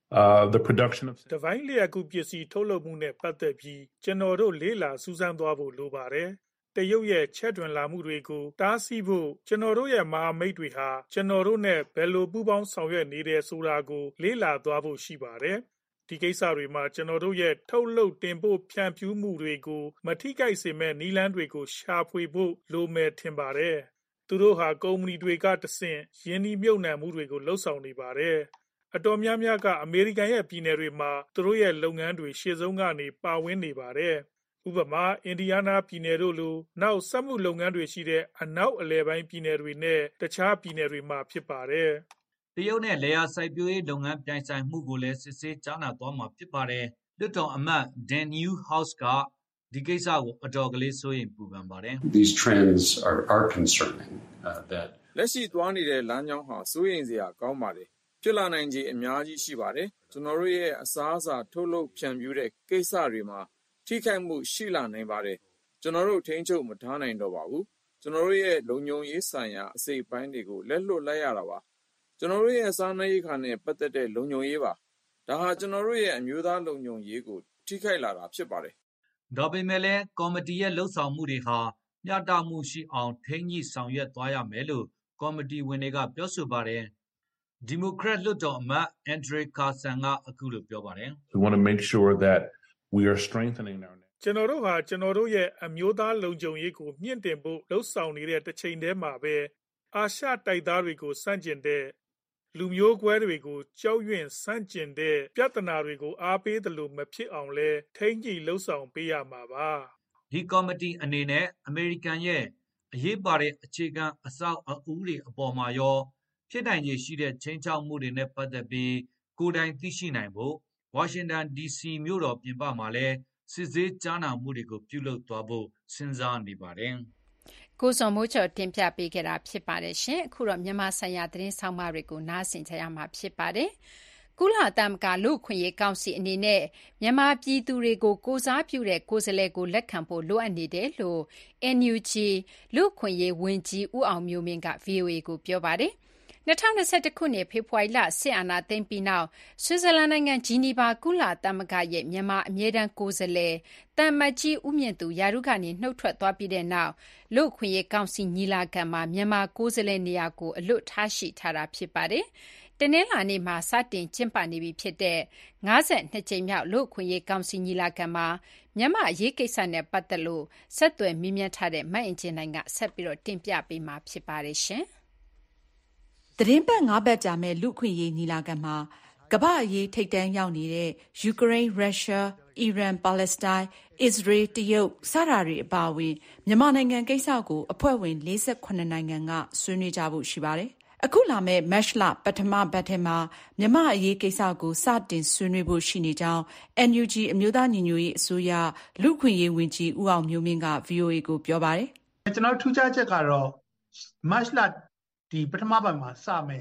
the production of တပိုင်းလျှက်ကူပစ္စည်းထုတ်လုပ်မှုနဲ့ပတ်သက်ပြီးကျွန်တော်တို့လေးလာစူးစမ်းသွားဖို့လိုပါတယ်။တရုတ်ရဲ့ချက်တွင်လာမှုတွေကိုတားဆီးဖို့ကျွန်တော်တို့ရဲ့မဟာမိတ်တွေဟာကျွန်တော်တို့နဲ့ဘယ်လိုပူးပေါင်းဆောင်ရွက်နေတယ်ဆိုတာကိုလေးလာသွားဖို့ရှိပါတယ်။ဒီကိစ္စတွေမှာကျွန်တော်တို့ရဲ့ထုတ်လုပ်တင်ပို့ဖြန့်ဖြူးမှုတွေကိုမထိခိုက်စေမဲ့နည်းလမ်းတွေကိုရှာဖွေဖို့လိုမယ်ထင်ပါတယ်။သူတို့ဟာကုမ္ပဏီတွေကတဆင့်ယင်းနှိမ့်မြုပ်နှံမှုတွေကိုလှုပ်ဆောင်နေပါတယ်။အတော်များများကအမေရိကန်ရဲ့ပြည်နယ်တွေမှာသူတို့ရဲ့လုပ်ငန်းတွေရှေ့ဆုံးကနေပါဝင်နေပါတယ်။ဥပမာအင်ဒီယားနားပြည်နယ်တို့လိုနောက်စက်မှုလုပ်ငန်းတွေရှိတဲ့အနောက်အလယ်ပိုင်းပြည်နယ်တွေနဲ့တခြားပြည်နယ်တွေမှာဖြစ်ပါတယ်။တရုတ်နဲ့လေယာစိုက်ပျိုးရေးလုပ်ငန်းပြိုင်ဆိုင်မှုကိုလည်းစစ်ဆေးကြားနာသွားမှာဖြစ်ပါတယ်။လွှတ်တော်အမတ် Dan Newhouse ကဒီကိစ္စကိုအတော်ကလေးစိုးရိမ်ပူပန်ပါတယ်။ These trends are concerning that လက်ရှိသွားနေတဲ့လမ်းကြောင်းဟာစိုးရိမ်စရာကောင်းပါတယ်ဖြစ်လာနိုင်ခြေအများကြီးရှိပါတယ်ကျွန်တော်တို့ရဲ့အစားအစာထုတ်လုပ်ဖြန့်ဖြူးတဲ့ကိစ္စတွေမှာထိခိုက်မှုရှိလာနိုင်ပါတယ်ကျွန်တော်တို့ထိန်းချုပ်မထားနိုင်တော့ပါဘူးကျွန်တော်တို့ရဲ့လုံခြုံရေးဆိုင်ရာအစိပ်ပိုင်းတွေကိုလက်လွတ်လိုက်ရတာပါကျွန်တော်တို့ရဲ့စားနပ်ရိက္ခာနဲ့ပတ်သက်တဲ့လုံခြုံရေးပါဒါဟာကျွန်တော်တို့ရဲ့အမျိုးသားလုံခြုံရေးကိုထိခိုက်လာတာဖြစ်ပါတယ်ဒါပေမဲ့လည်းကော်မတီရဲ့လှုပ်ဆောင်မှုတွေဟာမျှတမှုရှိအောင်ထိန်းညှိဆောင်ရွက်သွားရမယ်လို့ကော်မတီဝင်တွေကပြောဆိုပါတယ်ဒီမိုကရက်လွှတ်တော်အမတ်အန်ဒရီကာဆန်ကအခုလိုပြောပါတယ် We want to make sure that we are strengthening our ကျွန်တော်တို့ဟာကျွန်တော်တို့ရဲ့အမျိုးသားလုံခြုံရေးကိုမြင့်တင်ဖို့လှုံ့ဆော်နေတဲ့တစ်ချိန်တည်းမှာပဲအာရှတိုက်သားတွေကိုစန့်ကျင်တဲ့လူမျိုးကွဲတွေကိုကြောက်ရွံ့စန့်ကျင်တဲ့ပြဿနာတွေကိုအားပေးသလိုမဖြစ်အောင်လဲထိန်းညှိလှုံ့ဆော်ပေးရမှာပါဒီကော်မတီအနေနဲ့အမေရိကန်ရဲ့အရေးပါတဲ့အခြေခံအဆောက်အဦတွေအပေါ်မှာရောဖြစ်နိုင်ခြေရှိတဲ့ချင်းချောက်မှုတွေနဲ့ပတ်သက်ပြီးကိုယ်တိုင်သိရှိနိုင်ဖို့ဝါရှင်တန် DC မြို့တော်ပြင်ပမှာလည်းစစ်ဆေးကြားနာမှုတွေကိုပြုလုပ်သွားဖို့စဉ်းစားနေပါတယ်။ကိုစောမိုးကျော်တင်ပြပေးခဲ့တာဖြစ်ပါတယ်ရှင်။အခုတော့မြန်မာဆိုင်ရာသတင်းဆောင်မတွေကိုနားဆင်ကြရမှာဖြစ်ပါတယ်။ကုလသမဂ္ဂလူ့အခွင့်အရေးကောင်စီအနေနဲ့မြန်မာပြည်သူတွေကိုကိုးစားပြုတဲ့ကိုယ်စားလှယ်ကိုလက်ခံဖို့လိုအပ်နေတယ်လို့ NUG လူ့အခွင့်အရေးဝန်ကြီးဦးအောင်မျိုးမင်းက VOA ကိုပြောပါတယ်။2021ခုနှစ်ဖေဖော်ဝါရီလစစ်အာဏာသိမ်းပြီးနောက်ဆွစ်ဇာလန်နိုင်ငံဂျီနီဗာကုလသမဂ္ဂရဲ့မြန်မာအမြဲတမ်းကိုယ်စားလှယ်တမ်မတ်ကြီးဦးမြင့်သူယာရုကနေနှုတ်ထွက်သွားပြီးတဲ့နောက်လူ့အခွင့်အရေးကောင်စီညီလာခံမှာမြန်မာကိုယ်စားလှယ်နေရာကိုအလွတ်ထားရှိထားတာဖြစ်ပါတယ်။တနင်္လာနေ့မှာစတင်ကျင်းပနေပြီဖြစ်တဲ့52ကြိမ်မြောက်လူ့အခွင့်အရေးကောင်စီညီလာခံမှာမြန်မာအရေးကိစ္စနဲ့ပတ်သက်လို့ဆက်သွယ်မြင်းမြန်းထားတဲ့မအင်ဂျင်နိုင်ကဆက်ပြီးတော့တင်ပြပေးမှာဖြစ်ပါတယ်ရှင်။သတင်းပတ်9ပတ်ကြာမဲ့လူခွင့်ရေးညီလာခံမှာကမ္ဘာအရေးထိပ်တန်းရောက်နေတဲ့ယူကရိန်းရုရှားအီရန်ပါလက်စတိုင်းအစ္စရေးတရုတ်စတာတွေအပါအဝင်မြန်မာနိုင်ငံကိစ္စကိုအဖွဲ့ဝင်48နိုင်ငံကဆွေးနွေးကြဖို့ရှိပါတယ်အခုလာမဲ့မတ်လပထမပတ်ထဲမှာမြန်မာအရေးကိစ္စကိုစတင်ဆွေးနွေးဖို့ရှိနေကြောင်း NUG အမျိုးသားညီညွတ်ရေးအစိုးရလူခွင့်ရေးဝန်ကြီးဦးအောင်မျိုးမင်းက VOA ကိုပြောပါတယ်ကျွန်တော်ထူးခြားချက်ကတော့မတ်လဒီပထမပတ်မှာစမယ်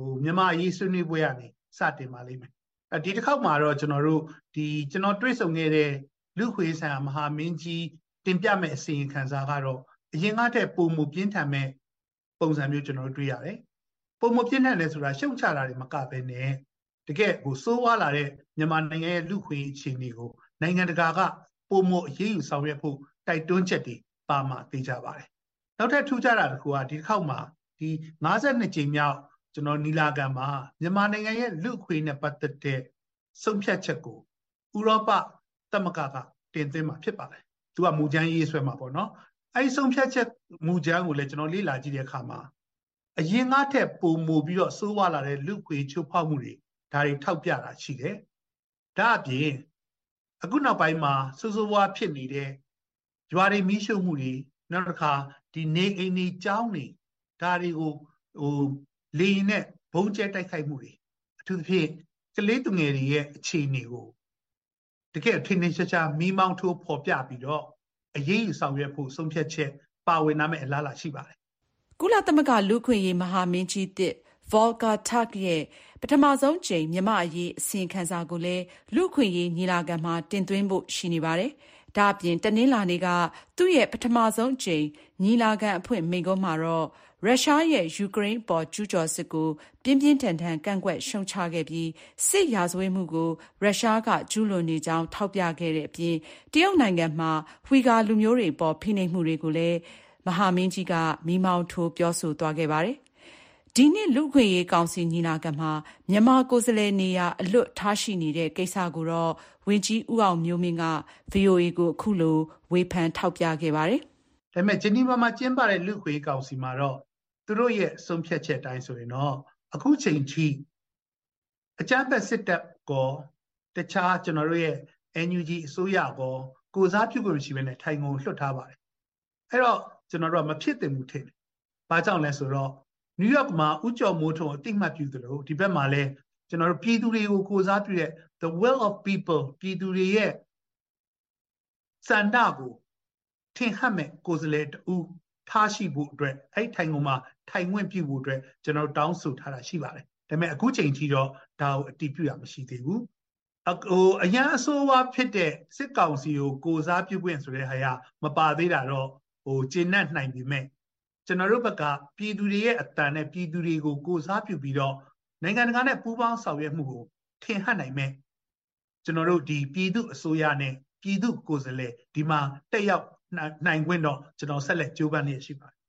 မြန်မာအရေးဆွေးနွေးပွဲကနေစတင်ပါလိမ့်မယ်ဒီတစ်ခေါက်မှာတော့ကျွန်တော်တွေ့ဆုံခဲ့တဲ့လူခွေဆိုင်ရာမဟာမင်းကြီးတင်ပြမဲ့အစီရင်ခံစာကတော့အရင်ကတည်းကပုံမှုပြင်းထန်မဲ့ပုံစံမျိုးကျွန်တော်တို့တွေ့ရတယ်ပုံမှုပြင်းထန်တယ်ဆိုတာရှုံချတာတွေမကဘဲနဲ့တကယ်စိုးဝါလာတဲ့မြန်မာနိုင်ငံရဲ့လူခွေအခြေအနေကိုနိုင်ငံတကာကပုံမှုအရေးယူဆောင်ရွက်ဖို့တိုက်တွန်းချက်တွေပါမှသိကြပါတယ်နောက်ထပ်ထူးခြားတာတစ်ခုကဒီတစ်ခေါက်မှာဒီ52ကြိမ်မြောက်ကျွန်တော်နီလာခံမှာမြန်မာနိုင်ငံရဲ့လူခွေနဲ့ပတ်သက်တဲ့ဆုံးဖြတ်ချက်ကိုဥရောပသမဂ္ဂကတင်သွင်းမှာဖြစ်ပါတယ်သူကမူကြမ်းရေးဆွဲမှာပေါ့နော်အဲဒီဆုံးဖြတ်ချက်မူကြမ်းကိုလည်းကျွန်တော်လေ့လာကြည့်တဲ့အခါမှာအရင်ကထက်ပိုမိုပြီးတော့စိုးဝါလာတဲ့လူခွေချိုးဖောက်မှုတွေဒါတွေထောက်ပြတာရှိတယ်ဒါအပြင်အခုနောက်ပိုင်းမှာစိုးစိုးဝါဖြစ်နေတဲ့ရွာတွေမီးရှို့မှုတွေနောက်တစ်ခါဒီနေအိမ်တွေကျောင်းတွေဒါတွေကိုလေရင်နဲ့ဘုံကျဲတိုက်ခိုက်မှုတွေအထူးသဖြင့်ကလေးသူငယ်တွေရဲ့အခြေအနေကိုတကယ်ထင်ထင်ရှားရှားမီးမောင်းထိုးဖော်ပြပြီးတော့အရေးယူဆောင်ရွက်ဖို့ဆုံးဖြတ်ချက်ပါဝင်နိုင်မယ့်အလားအလာရှိပါတယ်ကုလသမဂ္ဂလူ့ခွင့်ရေးမဟာမင်းကြီးသစ် Volker Turk ရဲ့ပထမဆုံးကြိမ်မြန်မာအရေးအစီရင်ခံစာကိုလည်းလူ့ခွင့်ရေးညီလာခံမှာတင်သွင်းဖို့ရှိနေပါတယ်။ဒါ့အပြင်တနင်္လာနေ့ကသူ့ရဲ့ပထမဆုံးကြိမ်ညီလာခံအဖွင့်မိန့်ခွန်းမှာတော့ရုရှားရဲ့ယူကရိန်းပေါ်ကျူးကျော်စစ်ကိုပြင်းပြင်းထန်ထန်ကန့်ကွက်ရှုံချခဲ့ပြီးစစ်ရာဇဝတ်မှုကိုရုရှားကကျူးလွန်နေကြောင်းထောက်ပြခဲ့တဲ့အပြင်တရုတ်နိုင်ငံမှာဝှီဂါလူမျိုးတွေပေါ်ဖိနှိပ်မှုတွေကိုလည်းမဟာမင်းကြီးကမီးမောင်းထိုးပြောဆိုသွားခဲ့ပါတယ်။ဒီနှစ်လူ့အခွင့်အရေးကောင်စီညီလာခံမှာမြန်မာကိုယ်စားလှယ်နေရာအလွတ်ထားရှိနေတဲ့ကိစ္စကိုတော့ဝန်ကြီးဦးအောင်မျိုးမင်းက VOA ကိုအခုလိုဝေဖန်ထောက်ပြခဲ့ပါတယ်။ဒါပေမဲ့ဂျနီဗာမှာကျင်းပတဲ့လူ့အခွင့်အရေးကောင်စီမှာတော့သူတို့ရဲ့ဆုံးဖြတ်ချက်တိုင်းဆိုရင်တော့အခုချိန်ထိအကြမ်းဖက်စစ်တပ်ကောတခြားကျွန်တော်တို့ရဲ့ NUG အစိုးရကောကိုစားပြုခွင့်မရှိဘဲနဲ့ထိုင်ကုန်လွှတ်ထားပါတယ်။အဲ့တော့ကျွန်တော်တို့ကမဖြစ်သင့်ဘူးထင်တယ်။ဘာကြောင့်လဲဆိုတော့နယူးယောက်မှာဦးကျော်မိုးထွန်းအတိတ်မှပြုသလိုဒီဘက်မှာလည်းကျွန်တော်တို့ပြည်သူတွေကိုကိုစားပြုတဲ့ the will of people ပြည်သူတွေရဲ့စန္ဒကိုထင်ဟပ်မဲ့ကိုယ်စားလှယ်တူထားရှိဖို့အတွက်အဲ့ထိုင်ကုန်မှာထိုင်ခွင့်ပြုဖို့အတွက်ကျွန်တော်တောင်းဆိုထားတာရှိပါတယ်ဒါပေမဲ့အခုချိန်ထိတော့ဒါကိုအတည်ပြုရမရှိသေးဘူးအရန်အစိုးရဖြစ်တဲ့စစ်ကောင်စီကိုကိုစားပြုခွင့်ဆိုတဲ့ဟာရမပါသေးတာတော့ကျဉ်တ်နိုင်ပြီမဲ့ကျွန်တော်တို့ဘက်ကပြည်သူတွေရဲ့အတန်နဲ့ပြည်သူတွေကိုကိုစားပြုပြီးတော့နိုင်ငံတကာနဲ့ပူးပေါင်းဆောင်ရွက်မှုကိုထင်ဟပ်နိုင်မဲ့ကျွန်တော်တို့ဒီပြည်သူအစိုးရနဲ့ပြည်သူကိုယ်စားလှယ်ဒီမှာတက်ရောက်နိုင်ခွင့်တော့ကျွန်တော်ဆက်လက်ကြိုးပမ်းနေရှိပါတယ်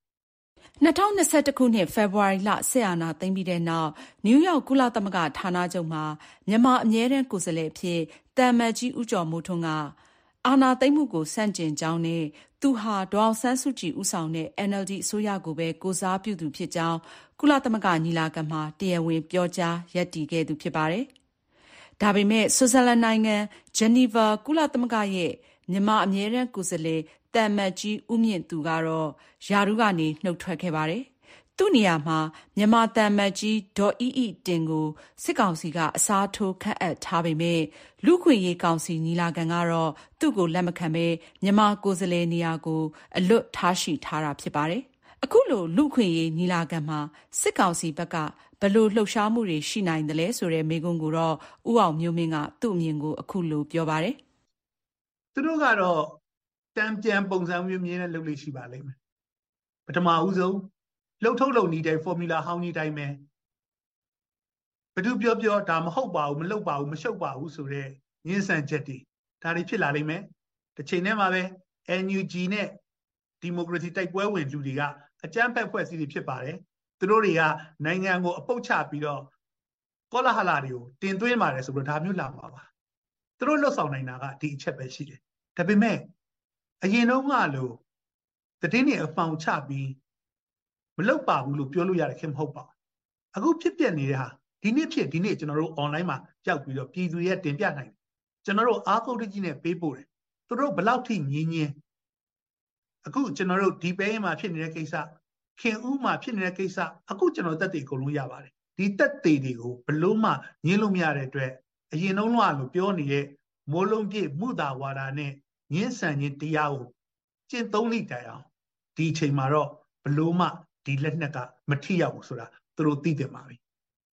2021ခုနှစ်ဖေဖော်ဝါရီလစစ်အာဏာသိမ်းပြီးတဲ့နောက်နယူးယောက်ကုလသမဂ္ဂဌာနချုပ်မှာမြန်မာအမြဲတမ်းကိုယ်စားလှယ်အဖြစ်တမ္မကြီးဦးကျော်မိုးထွန်းကအာဏာသိမ်းမှုကိုဆန့်ကျင်ကြောင်းနဲ့သူဟာဒေါ်အောင်ဆန်းစုကြည်ဦးဆောင်တဲ့ NLD အစိုးရကိုပဲကိုစားပြုသူဖြစ်ကြောင်းကုလသမဂ္ဂညီလာခံမှာတရားဝင်ပြောကြားရပ်တည်ခဲ့သူဖြစ်ပါတယ်။ဒါပေမဲ့ဆွစ်ဇာလန်နိုင်ငံဂျနီဗာကုလသမဂ္ဂရဲ့မြန်မာအမြဲတမ်းကိုယ်စားလှယ်တမ္မကြီးဦးမြင့်သူကတော့ယာရုကနေနှုတ်ထွက်ခဲ့ပါတယ်။သူ့နေရာမှာမြန်မာတမ္မကြီးဒေါ်အီတင်ကိုစစ်ကောင်စီကအစားထိုးခန့်အပ်ထားပေမဲ့လူ့ခွင့်ရေးကောင်စီညီလာခံကတော့သူ့ကိုလက်မခံဘဲမြန်မာကိုယ်စားလှယ်နေရာကိုအလွတ်ထားရှိထားတာဖြစ်ပါတယ်။အခုလိုလူ့ခွင့်ရေးညီလာခံမှာစစ်ကောင်စီဘက်ကဘယ်လိုလှုပ်ရှားမှုတွေရှိနိုင်တယ်လဲဆိုတဲ့မေးခွန်းကိုတော့ဦးအောင်မျိုးမင်းကသူ့အမြင်ကိုအခုလိုပြောပါတယ်။သူတို့ကတော့တံပြန်ပုံစံမျိုးမြင်တဲ့လုပ်လို့ရှိပါလိမ့်မယ်ပထမဦးဆုံးလှုပ်ထုတ်လုပ်နေတဲ့ formula ဟောင်းကြီးတိုင်းပဲဘယ်သူပြောဒါမဟုတ်ပါဘူးမလုပ်ပါဘူးမရှုပ်ပါဘူးဆိုတော့ညှင်းဆန်ချက်တွေဒါတွေဖြစ်လာလိမ့်မယ်တစ်ချိန်တည်းမှာပဲ NUG နဲ့ဒီမိုကရေစီတိုက်ပွဲဝင်လူတွေကအကြမ်းဖက်ဖွဲ့စည်းတွေဖြစ်ပါတယ်သူတို့တွေကနိုင်ငံကိုအပုတ်ချပြီးတော့ကောလာဟလာတွေကိုတင်သွင်းပါတယ်ဆိုတော့ဒါမျိုးလာမှာပါသူတို့လွတ်ဆောင်နိုင်တာကဒီအချက်ပဲရှိတယ်ဒါပေမဲ့အရင်တုန်းကလို့တည်င်းနေအဖောင်ချပြီးမလုပ်ပါဘူးလို့ပြောလို့ရတယ်ခင်မဟုတ်ပါဘူးအခုဖြစ်ပြနေတဲ့ဟာဒီနေ့ကျွန်တော်တို့ online မှာရောက်ပြီးတော့ပြည်သူရဲ့တင်ပြနိုင်တယ်ကျွန်တော်တို့အားကိုးတကြီးနဲ့ပေးပို့တယ်သူတို့ဘယ်လောက်ထိငင်းအခုကျွန်တော်တို့ဒီပဲမှာဖြစ်နေတဲ့ကိစ္စခင်ဦးမှာဖြစ်နေတဲ့ကိစ္စအခုကျွန်တော်တက်တွေအကုန်လုံးရပါတယ်ဒီတက်တွေကိုဘလို့မှငင်းလို့မရတဲ့အတွက်အရင်တုန်းကလို့ပြောနေတဲ့မိုးလုံးပြည့်မှုသာဝါဒနဲ့ညှင်းဆန်ခြင်းတရားကိုကျင့်သုံးလိုက်တိုင်အောင်ဒီအချိန်မှာတော့ဘလို့မှဒီလက်နက်ကမထိရောက်ဘူးဆိုတာသူတို့သိတယ်ပါပဲ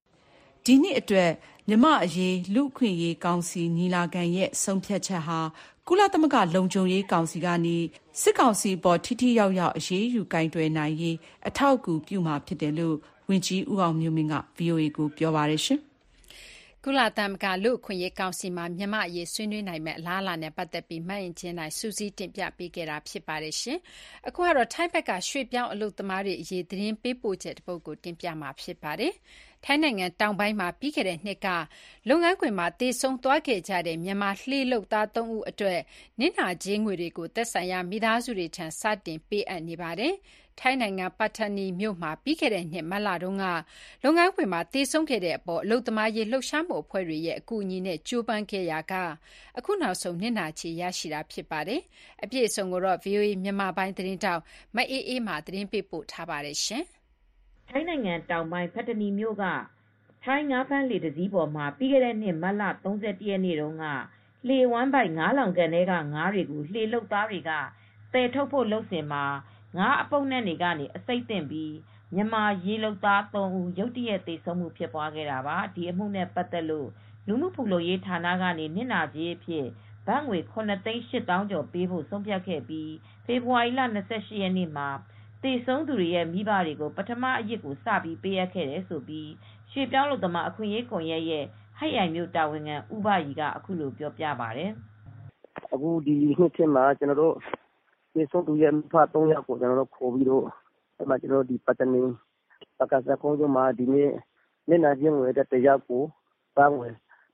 ဒီနှစ်အတွက်မြန်မာအရေးလူ့အခွင့်အရေးကောင်စီညီလာခံရဲ့ဆုံးဖြတ်ချက်ဟာကုလသမဂ္ဂလုံခြုံရေးကောင်စီကနေစစ်ကောင်စီပေါ်ထိထိရောက်ရောက်အရေးယူကင်တွယ်နိုင်ရေးအထောက်အကူပြုမှာဖြစ်တယ်လို့ဝန်ကြီးဦးအောင်မျိုးမင်းက VOA ကိုပြောပါတယ်ရှင်။ကုလသမဂ္ဂလူ့အခွင့်အရေးကောင်စီမှာမြန်မာအရေးဆွေးနွေးနိုင်မယ့်အလားအလာနဲ့ပတ်သက်ပြီးမှတ်ရင်ချင်းနိုင်စူးစီးတင်ပြပေးခဲ့တာဖြစ်ပါတယ်ရှင်။အခုကတော့ထိုင်းဘက်ကရွှေ့ပြောင်းအလုပ်သမားတွေအရေးသတင်းပေးပို့ချက်တစ်ပုဒ်ကိုတင်ပြမှာဖြစ်ပါတယ်။ထိုင်းနိုင်ငံတောင်ပိုင်းမှာပြီးခဲ့တဲ့နှစ်ကလုပ်ငန်းခွင်မှာတေဆုံးသွားခဲ့ကြတဲ့မြန်မာလှေလုပ်သား3ဦးအတွက်နစ်နာကြေးငွေတွေကိုသက်ဆိုင်ရာမိသားစုတွေထံစတင်ပေးအပ်နေပါတယ်။ထိုင်းနိုင်ငံပတ်ထနီမြို့မှာပြီးခဲ့တဲ့နှစ်မတ်လတုန်းကလုပ်ငန်းခွင်မှာတေဆုံးခဲ့တဲ့အပေါ်အလုပ်သမားရေးလှုပ်ရှားမှုအဖွဲ့တွေရဲ့အကူအညီနဲ့ကြိုးပမ်းခဲ့ရာကအခုနောက်ဆုံးနစ်နာကြေးရရှိတာဖြစ်ပါတယ်။အပြည့်အစုံကိုတော့ VOA မြန်မာပိုင်းသတင်းတောက်မအေးအေးမှသတင်းပေးပို့ထားပါတယ်ရှင်။ထိုင်းနိုင်ငံတောင်ပိုင်းပတ်ထနီမြို့ကထိုင်းငါးဖမ်းလှေတစ်စီးပေါ်မှာပြီးခဲ့တဲ့နှစ်မတ်လ31ရက်နေ့တုန်းကလှေဝမ်းပိုက်9လောင်ကန်ထဲကငါးတွေကိုလှေလုပ်သားတွေကတည်ထုတ်ဖို့လုပ်စဉ်မှာငါးအပုပ်နဲ့နေကနေအစိမ့်တင်ပြီးမြန်မာရေလုပ်သား3ဦးရုတ်တရက်သေဆုံးမှုဖြစ်ပွားခဲ့တာပါဒီအမှုနဲ့ပတ်သက်လို့လူမှုဖူလုံရေးဌာနကနေနစ်နာကြေးအဖြစ်ဘတ်ငွေ9,800,000 ကျော်ပေးဖို့ဆုံးဖြတ်ခဲ့ပြီးဖေဖေါ်ဝါရီလ28ရက်နေ့မှာသေဆုံးသူတွေရဲ့မိဘတွေကိုပထမအရစ်ကိုစပြီးပေးအပ်ခဲ့တယ်ဆိုပြီးရွှေပြောင်းလုပ်သမားအခွင့်အရေးကွန်ရက်ရဲ့ဟိုက်အိုင်မြို့တာဝန်ခံဦးဘရီကအခုလိုပြောပြပါတယ်အခုဒီနှစ်ချင်းမှာကျွန်တော်တို့ဒီဆုံးသူရဲ့မိဖ3ယောက်ကိုကျွန်တော်တို့ခေါ်ပြီးတော့အဲ့မှာကျွန်တော်တို့ဒီပတ်တနီပကစားကုန်းကျမှာဒီနေ့နေ့နာကျင်းဝယ်တဲ့တရားကိုပါဝင်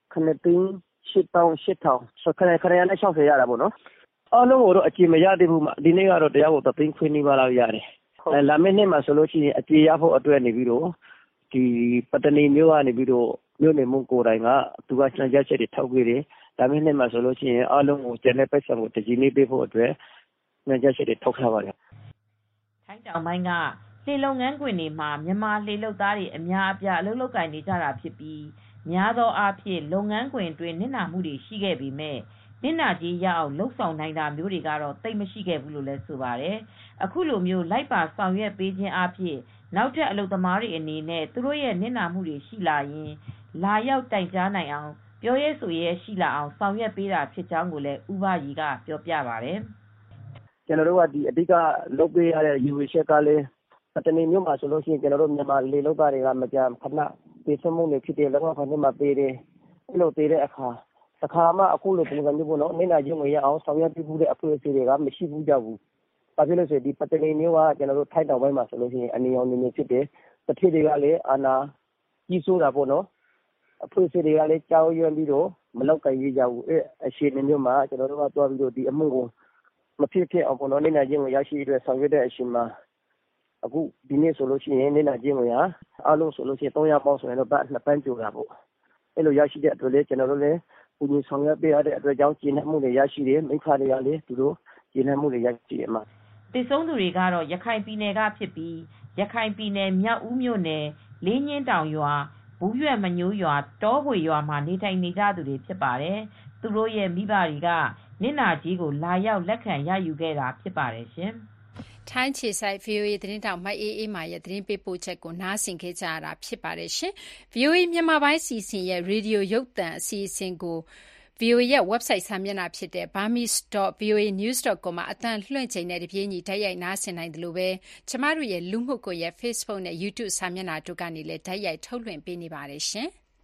9,800,000စခရခရရနဲ့60ရတာပေါ့နော်အားလုံးကိုတော့အကြည့်မရသေးဘူးဒီနေ့ကတော့တရားကိုသိန်းခွင့်နေပါလောက်ရတယ်လာမယ့်နေ့မှာဆိုလို့ရှိရင်အကြည့်ရဖို့အတွက်နေပြီးတော့ဒီပတ်တနီမျိုးကနေပြီးတော့မြို့နယ်မုံကိုယ်တိုင်ကသူကစံကြချက်တွေထောက်ခဲ့တယ်ဒါမယ့်နေ့မှာဆိုလို့ရှိရင်အားလုံးကိုကျန်တဲ့ပတ်စံကိုတကြီးနေပေးဖို့အတွက်ညကြချက်တွေထုတ်ထားပါတယ်ထိုင်းတောင်ပိုင်းကလှေလုပ်ငန်းခွင်တွေမှာမြန်မာလှေလုပ်သားတွေအများအပြားအလုပ်လုပ်ကိုင်နေကြတာဖြစ်ပြီးများသောအားဖြင့်လုပ်ငန်းခွင်တွင်နစ်နာမှုတွေရှိခဲ့ပေမဲ့နစ်နာကြီးရအောင်လှုပ်ဆောင်နိုင်တာမျိုးတွေကတော့တိတ်မရှိခဲ့ဘူးလို့လည်းဆိုပါတယ်အခုလိုမျိုးလိုက်ပါဆောင်ရွက်ပေးခြင်းအပြင်နောက်ထပ်အလုပ်သမားတွေအနေနဲ့သူတို့ရဲ့နစ်နာမှုတွေရှိလာရင်လာရောက်တိုင်ကြားနိုင်အောင်ပြောရဲဆိုရဲရှိလာအောင်ဆောင်ရွက်ပေးတာဖြစ်ကြောင်းကိုလည်းဦးဘရီကပြောပြပါတယ်ကျွန်တော်တို့ကဒီအဓိကလုပ်ပေးရတဲ့ယူဝေချက်ကလည်းတနေ့မျိုးမှာဆိုလို့ရှိရင်ကျွန်တော်တို့မြန်မာလေလုပ်သားတွေကမကြမ်းခဏပြေဆုံးမှုတွေဖြစ်တယ်လောက်ခဏမှပေးတယ်အဲ့လိုပေးတဲ့အခါမှအခုလိုပုံစံမျိုးပေါ့နော်နေနာချင်းဝင်ရအောင်ဆောင်ရွက်ပြဖို့တဲ့အဖွဲ့အစည်းတွေကမရှိဘူးကြဘူးဘာဖြစ်လို့ဆိုဒီပတနေမျိုးကကျွန်တော်တို့ထိုက်တောင်ပိုင်းမှာဆိုလို့ရှိရင်အနေအောင်နေနေဖြစ်တယ်တစ်ဖြစ်တွေကလည်းအာနာကြီးစိုးတာပေါ့နော်အဖွဲ့အစည်းတွေကလည်းကြောက်ရွံ့ပြီးတော့မလောက်ကြရကြဘူးအဲ့အရှိန်မျိုးမှာကျွန်တော်တို့ကတွားပြီးတော့ဒီအမှုကိုမဖြစ်အောင်ပေါ့နော်နေနာချင်းကိုရရှိအတွက်ဆောင်ရွက်တဲ့အချိန်မှာအခုဒီနေ့ဆိုလို့ရှိရင်နေနာချင်းကိုအားလုံးဆိုလို့ရှိရင်300ပေါင်းဆိုရင်တော့2ပန်းကျော်တာပေါ့အဲ့လိုရရှိတဲ့အတွက်လည်းကျွန်တော်တို့လည်းပုံမှန်ဆောင်ရွက်ပေးရတဲ့အတွက်ကြောင့်ကျင်းနှမှုတွေရရှိတယ်မိခါတွေကလည်းသူတို့ကျင်းနှမှုတွေရရှိတယ်မှာတည်ဆုံးသူတွေကတော့ရခိုင်ပြည်နယ်ကဖြစ်ပြီးရခိုင်ပြည်နယ်မြောက်ဦးမြို့နယ်လေးညင်းတောင်ရွာဘူးရွက်မညိုးရွာတောပွေရွာမှာနေထိုင်နေကြသူတွေဖြစ်ပါတယ်သူတို့ရဲ့မိဘတွေကနစ်နာကြီးကိုလာရောက်လက်ခံရယူခဲ့တာဖြစ်ပါတယ်ရှင်ထိုင်းခြေဆိုင် VOA သတင်းတောက်မအေးအေးမာရဲ့သတင်းပေးပို့ချက်ကိုနားဆင်ခဲ့ကြရတာဖြစ်ပါတယ်ရှင် VOA မြန်မာပိုင်းစီစဉ်ရဲ့ရေဒီယိုရုပ်သံအစီအစဉ်ကို VOA ရဲ့ website စာမျက်နှာဖြစ်တဲ့ burmese.voanews.com မှာအသံလွှင့်ချိန်နဲ့တပြေးညီတိုက်ရိုက်နားဆင်နိုင်တယ်လို့ပဲကျမတို့ရဲ့လူမှုကွန်ရက် Facebook နဲ့ YouTube စာမျက်နှာတို့ကနေလည်းတိုက်ရိုက်ထုတ်လွှင့်ပေးနေပါတယ်ရှင်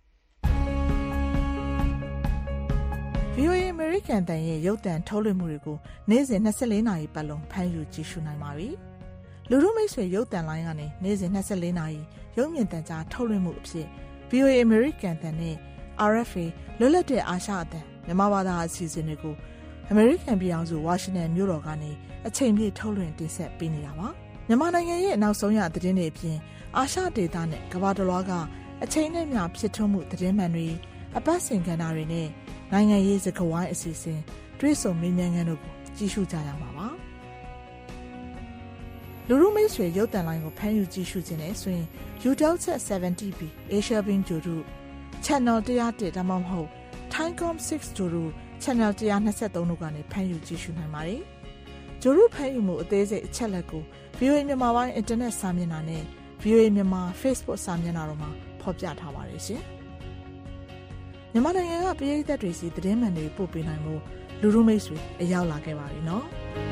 VOA American တန်ရဲ့ရုပ်သံထုတ်လွှင့်မှုတွေကိုနေ့စဉ်24နာရီပတ်လုံးဖမ်းယူကြည့်ရှုနိုင်ပါပြီ။လူထုမိတ်ဆွေရုပ်သံလိုင်းကနေနေ့စဉ်24နာရီရုပ်မြင်သံကြားထုတ်လွှင့်မှုအဖြစ် VOA American တန်နဲ့ RFA လွတ်လပ်တဲ့အာရှအသံမြန်မာဘာသာအစီအစဉ်တွေကို American ပြည်အောင်စု Washington မြို့တော်ကနေအချိန်ပြည့်ထုတ်လွှင့်တင်ဆက်ပေးနေတာပါ။မြန်မာနိုင်ငံရဲ့နောက်ဆုံးရသတင်းတွေအပြင်အာရှဒေသနဲ့ကမ္ဘာတစ်လွှားကအချိန်နဲ့မျှဖြစ်ထွန်းမှုသတင်းမှန်တွေအပတ်စဉ်ကဏ္ဍတွေနဲ့နိုင်ငံရေးစကားဝိုင်းအစီအစဉ်တွေ့ဆုံမေးမြန်းခန်းတို့ကိုကြည့်ရှုကြရမှာပါလူရုမိတ်ဆွေရုပ်သံလိုင်းကိုဖမ်းယူကြည့်ရှုခြင်းနဲ့ဆိုရင် Utelsat 70B Asia Bin ဂျိုတို့ Channel 101ဒါမှမဟုတ် Thaicom 6ဂျိုတို့ Channel 123တို့ကနေဖမ်းယူကြည့်ရှုနိုင်ပါတယ်ဂျိုတို့ဖမ်းယူမှုအသေးစိတ်အချက်လက်ကို VOA မြန်မာပိုင်း Internet စာမျက်နှာနဲ့ VOA မြန်မာ Facebook စာမျက်နှာတို့မှာဖော်ပြထားပါတယ်ရှင်မြန်မာနိုင်ငံကပရိသတ်တွေစီသတင်းမှန်တွေပို့ပေးနိုင်မှုလူလူမိတ်ဆွေအရောက်လာခဲ့ပါပြီနော်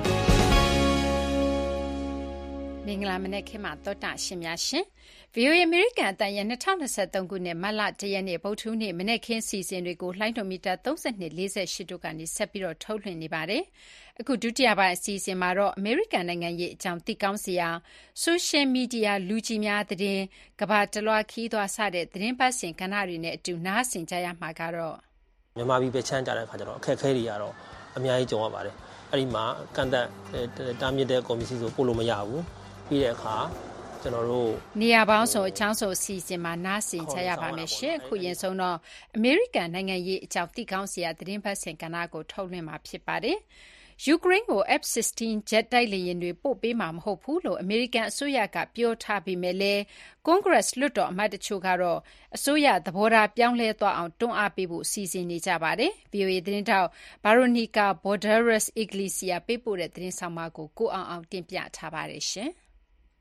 မင်္ဂလာမနက်ခင်းမှာသောတာရှင်များရှင် VOA American အတန်ရ2023ခုနှစ်မတ်လ1ရက်နေ့ဗုဒ္ဓဟူးနေ့မနက်ခင်းစီစဉ်တွေကိုလှိုင်းဒိုမီတာ3248တို့ကနေဆက်ပြီးတော့ထုတ်လွှင့်နေပါတယ်။အခုဒုတိယပိုင်းအစီအစဉ်မှာတော့ American နိုင်ငံရေးအကြောင်းသိကောင်းစရာ Social Media လူကြီးများသတင်းကမ္ဘာတလွှားခီးသွားစတဲ့သတင်းပတ်စဉ်ကဏ္ဍတွေနဲ့အတူနားဆင်ကြရမှာကတော့မြန်မာပြည်ပဲချမ်းကြတဲ့အခါကျတော့အခက်အခဲတွေကတော့အများကြီးကြုံရပါတယ်။အဲ့ဒီမှာကန်တက်တားမြစ်တဲ့ကော်မစီဆိုပို့လို့မရဘူး။ပြီးတဲ့အခါကျွန်တော်တို့နေရာပေါင်းစုံအကြောင်းစုံအစီအစဉ်မှာနားဆင်ကြရပါမယ်ရှင်အခုရင်ဆုံးတော့ American နိုင်ငံရေးအကြောင်းသိကောင်းစရာသတင်းပတ်စဉ်ကဏ္ဍကိုထုတ်လွှင့်မှာဖြစ်ပါတယ်ယူကရိန်းကို F-16 ဂျက်တိုက်လေယာဉ်တွေပို့ပေးမှာမဟုတ်ဘူးလို့အမေရိကန်အစိုးရကပြောထားပေမဲ့လည်း Congress လွှတ်တော်အမတ်တချို့ကတော့အစိုးရသဘောထားပြောင်းလဲသွားအောင်တွန်းအားပေးဖို့စီစဉ်နေကြပါတယ်။ VOA သတင်းထောက် Veronica Balderas Iglesias ပေးပို့တဲ့သတင်းဆောင်မကိုကိုအောင်တင်ပြထားပါတယ်ရှင်။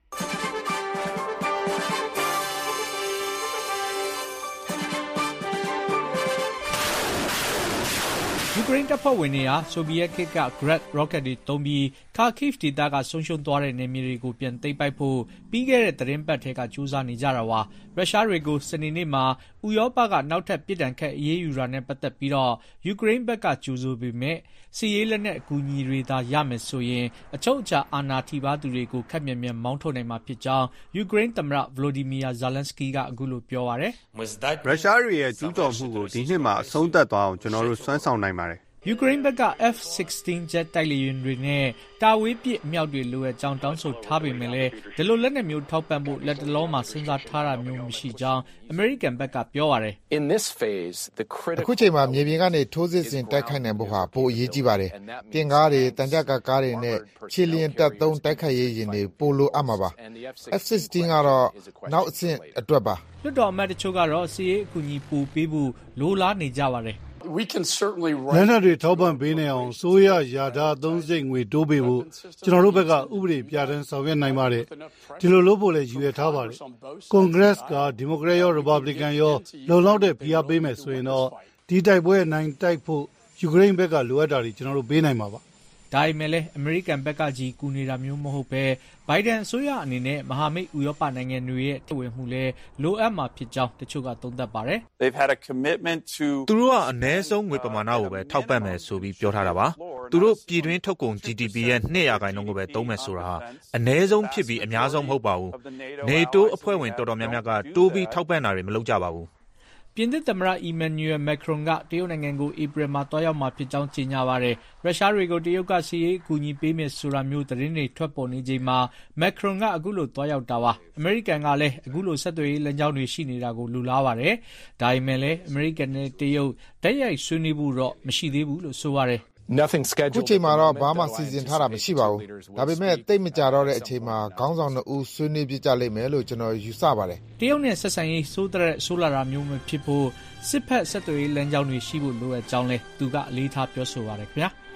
ယူကရိန်းတပ်ဖွဲ့ဝင်တွေကဆိုဗီယက်ခေတ်က Grad rocket တွေသုံးပြီး Kharkiv ဒေသကဆုံးရှုံးသွားတဲ့နယ်မြေတွေကိုပြန်သိမ်းပိုက်ဖို့ပြီးခဲ့တဲ့သတင်းပတ်ထဲကကြိုးစားနေကြတာပါ။ရုရှားတွေကိုစနေနေ့မှာဥရောပကနောက်ထပ်ပြစ်ဒဏ်ခတ်အရေးယူတာနဲ့ပတ်သက်ပြီးယူကရိန်းဘက်ကကြိုဆိုပေမဲ့စစ်ရေးလက်နက်အကူအညီတွေသာရမယ်ဆိုရင်အချုပ်အခြာအာဏာထိပါးသူတွေကိုခက်မြန်မြန်မောင်းထုတ်နိုင်မှာဖြစ်ကြောင်းယူကရိန်းသမ္မတ Volodymyr Zelensky ကအခုလိုပြောပါတယ်။ရုရှားတွေရဲ့ကျူးကျော်မှုကိုဒီနှစ်မှာအဆုံးသတ်သွားအောင်ကျွန်တော်တို့စွမ်းဆောင်နိုင်ပါတယ်။ယူကရိန်းဘက်က F-16 ဂျက်တိုက်လေယာဉ်တွေနဲ့တာဝေးပစ်အမြောက်တွေလိုအပ်ကြောင်းတောင်းဆိုထားပေမဲ့လည်းဒီလိုလက်နက်မျိုးထောက်ပံ့ဖို့လက်တလောမှာစဉ်းစားထားတာမျိုးမရှိကြောင်းအမေရိကန်ဘက်ကပြောပါတယ်။အခုချိန်မှာမြေပြင်ကနေထိုးစစ်ဆင်တိုက်ခိုက်နိုင်ဖို့ဟာပိုအရေးကြီးပါတယ်။တင်ကားတွေတန်ကြပ်ကားတွေနဲ့ခြေလျင်တပ်သုံးတိုက်ခိုက်ရေးယာဉ်တွေပိုလိုအပ်မှာပါ။ F-16 ကတော့နောက်အဆင့်အတွက်ပါ။လွှတ်တော်အမတ်တချို့ကတော့စစ်ရေးအကူအညီပိုပေးဖို့လိုလားနေကြပါတယ်။လက်နက်တွေထောက်ပံ့ပေးနိုင်အောင်ဆိုရရာဓာအသုံးစရိတ်ငွေတိုးပေးဖို့ကျွန်တော်တို့ဘက်ကဥပဒေပြဋ္ဌာန်းဆောင်ရွက်နိုင်ပါတယ်ဒီလိုလုပ်ဖို့လည်းရည်ရွယ်ထားပါတယ်ကွန်ဂရက်ကဒီမိုကရက်ရောရီပတ်ဘလီကန်ရောလုံလောက်တဲ့ဖိအားပေးမယ်ဆိုရင်တော့ဒီတိုက်ပွဲနိုင်တိုက်ဖို့ယူကရိန်းဘက်ကလိုအပ်တာတွေကျွန်တော်တို့ပေးနိုင်မှာပါဒါပေမဲ့လည်းအမေရိကန်ဘက်ကကြီးကူနေတာမျိုးမဟုတ်ပဲဘိုင်ဒန်အစိုးရအနေနဲ့မဟာမိတ်ဥရောပနိုင်ငံတွေရဲ့တဝင်မှုလဲလိုအပ်မှာဖြစ်ကြောင်းတချို့ကသုံးသပ်ပါတယ်။သူတို့ကအနည်းဆုံးငွေပမာဏကိုပဲထောက်ပံ့မယ်ဆိုပြီးပြောထားတာပါ။သူတို့ပြည်တွင်းထုတ်ကုန် GDP ရဲ့2%ကိုပဲသုံးမယ်ဆိုတာဟာအနည်းဆုံးဖြစ်ပြီးအများဆုံးမဟုတ်ပါဘူး။ NATO အဖွဲ့ဝင်တော်တော်များများကတိုးပြီးထောက်ပံ့တာတွေမလုပ်ကြပါဘူး။ပြင်သစ်သမ္မတ Emmanuel Macron ကတရုတ်နိုင်ငံကိုဧပြီမှာတွားရောက်မှာဖြစ်ကြောင်းကြေညာပါတယ်။ရုရှားတွေကိုတရုတ်ကစစ်ရေးအကူအညီပေးမယ်ဆိုတာမျိုးသတင်းတွေထွက်ပေါ်နေချိန်မှာ Macron ကအခုလိုတွားရောက်တာပါ။အမေရိကန်ကလည်းအခုလိုဆက်သွယ်ရေးလမ်းကြောင်းတွေရှိနေတာကိုလူလားပါတယ်။ဒါပေမဲ့လည်းအမေရိကန်နဲ့တရုတ်တိုက်ရိုက်ဆွေးနွေးဖို့တော့မရှိသေးဘူးလို့ဆိုပါတယ်။အခုချိန်မှာတော့ဘာမှစီစဉ်ထားတာမရှိပါဘူး။ဒါပေမဲ့သိပ်မကြတော့တဲ့အချိန်မှာခေါင်းဆောင်2ဦးဆွေးနွေးပြကြလိမ့်မယ်လို့ကျွန်တော်ယူဆပါတယ်။တရုတ်နဲ့ဆက်ဆံရေးဆိုးလာတာမျိုးမဖြစ်ဖို့စစ်ဖက်ဆက်သွယ်ရေးလမ်းကြောင်းတွေရှိဖို့လိုအပ်ကြောင်းလဲသူကအလေးထားပြောဆိုပါတယ်ခင်ဗျာ။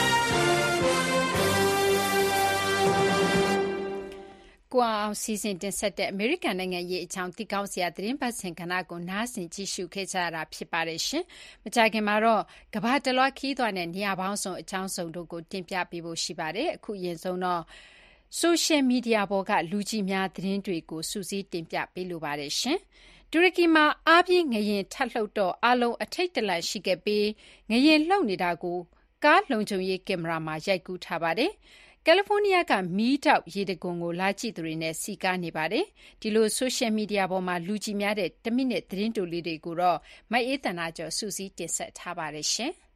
ကိုအောင်စီစဉ်တင်ဆက်တဲ့အမေရိကန်နိုင်ငံရေးအကြောင်းသိကောင်းစရာသတင်းပတ်စဉ်ကဏ္ဍကိုနားဆင်ကြည့်ရှုခဲ့ကြရတာဖြစ်ပါတယ်ရှင်။မကြာခင်မှာတော့ကမ္ဘာတလွှားခီးသွားတဲ့နေရာပေါင်းစုံအကြောင်းစုံတို့ကိုတင်ပြပေးဖို့ရှိပါတယ်။အခုရင်ဆုံးတော့ Social Media ပေါ်ကလူကြီးများသတင်းတွေကိုစူးစီးတင်ပြပေးလိုပါတယ်ရှင်။တူရကီမှာအားပြင်းငရင်ထပ်လှုပ်တော့အလုံးအထိတ်တလန့်ရှိခဲ့ပြီးငရင်လှုပ်နေတာကိုကားလုံခြုံရေးကင်မရာမှာရိုက်ကူးထားပါတယ်။ကယ်လီဖိုးနီးယားကမီးတောက်ရေတံခွန်ကိုလာကြည့်သူတွေနဲ့စီကားနေပါတယ်။ဒီလိုဆိုရှယ်မီဒီယာပေါ်မှာလူကြည့်များတဲ့1မိနစ်သတင်းတိုလေးတွေကိုတော့မအေးသန္တာကျော်စူးစီးတင်ဆက်ထားပါတယ်ရှင်။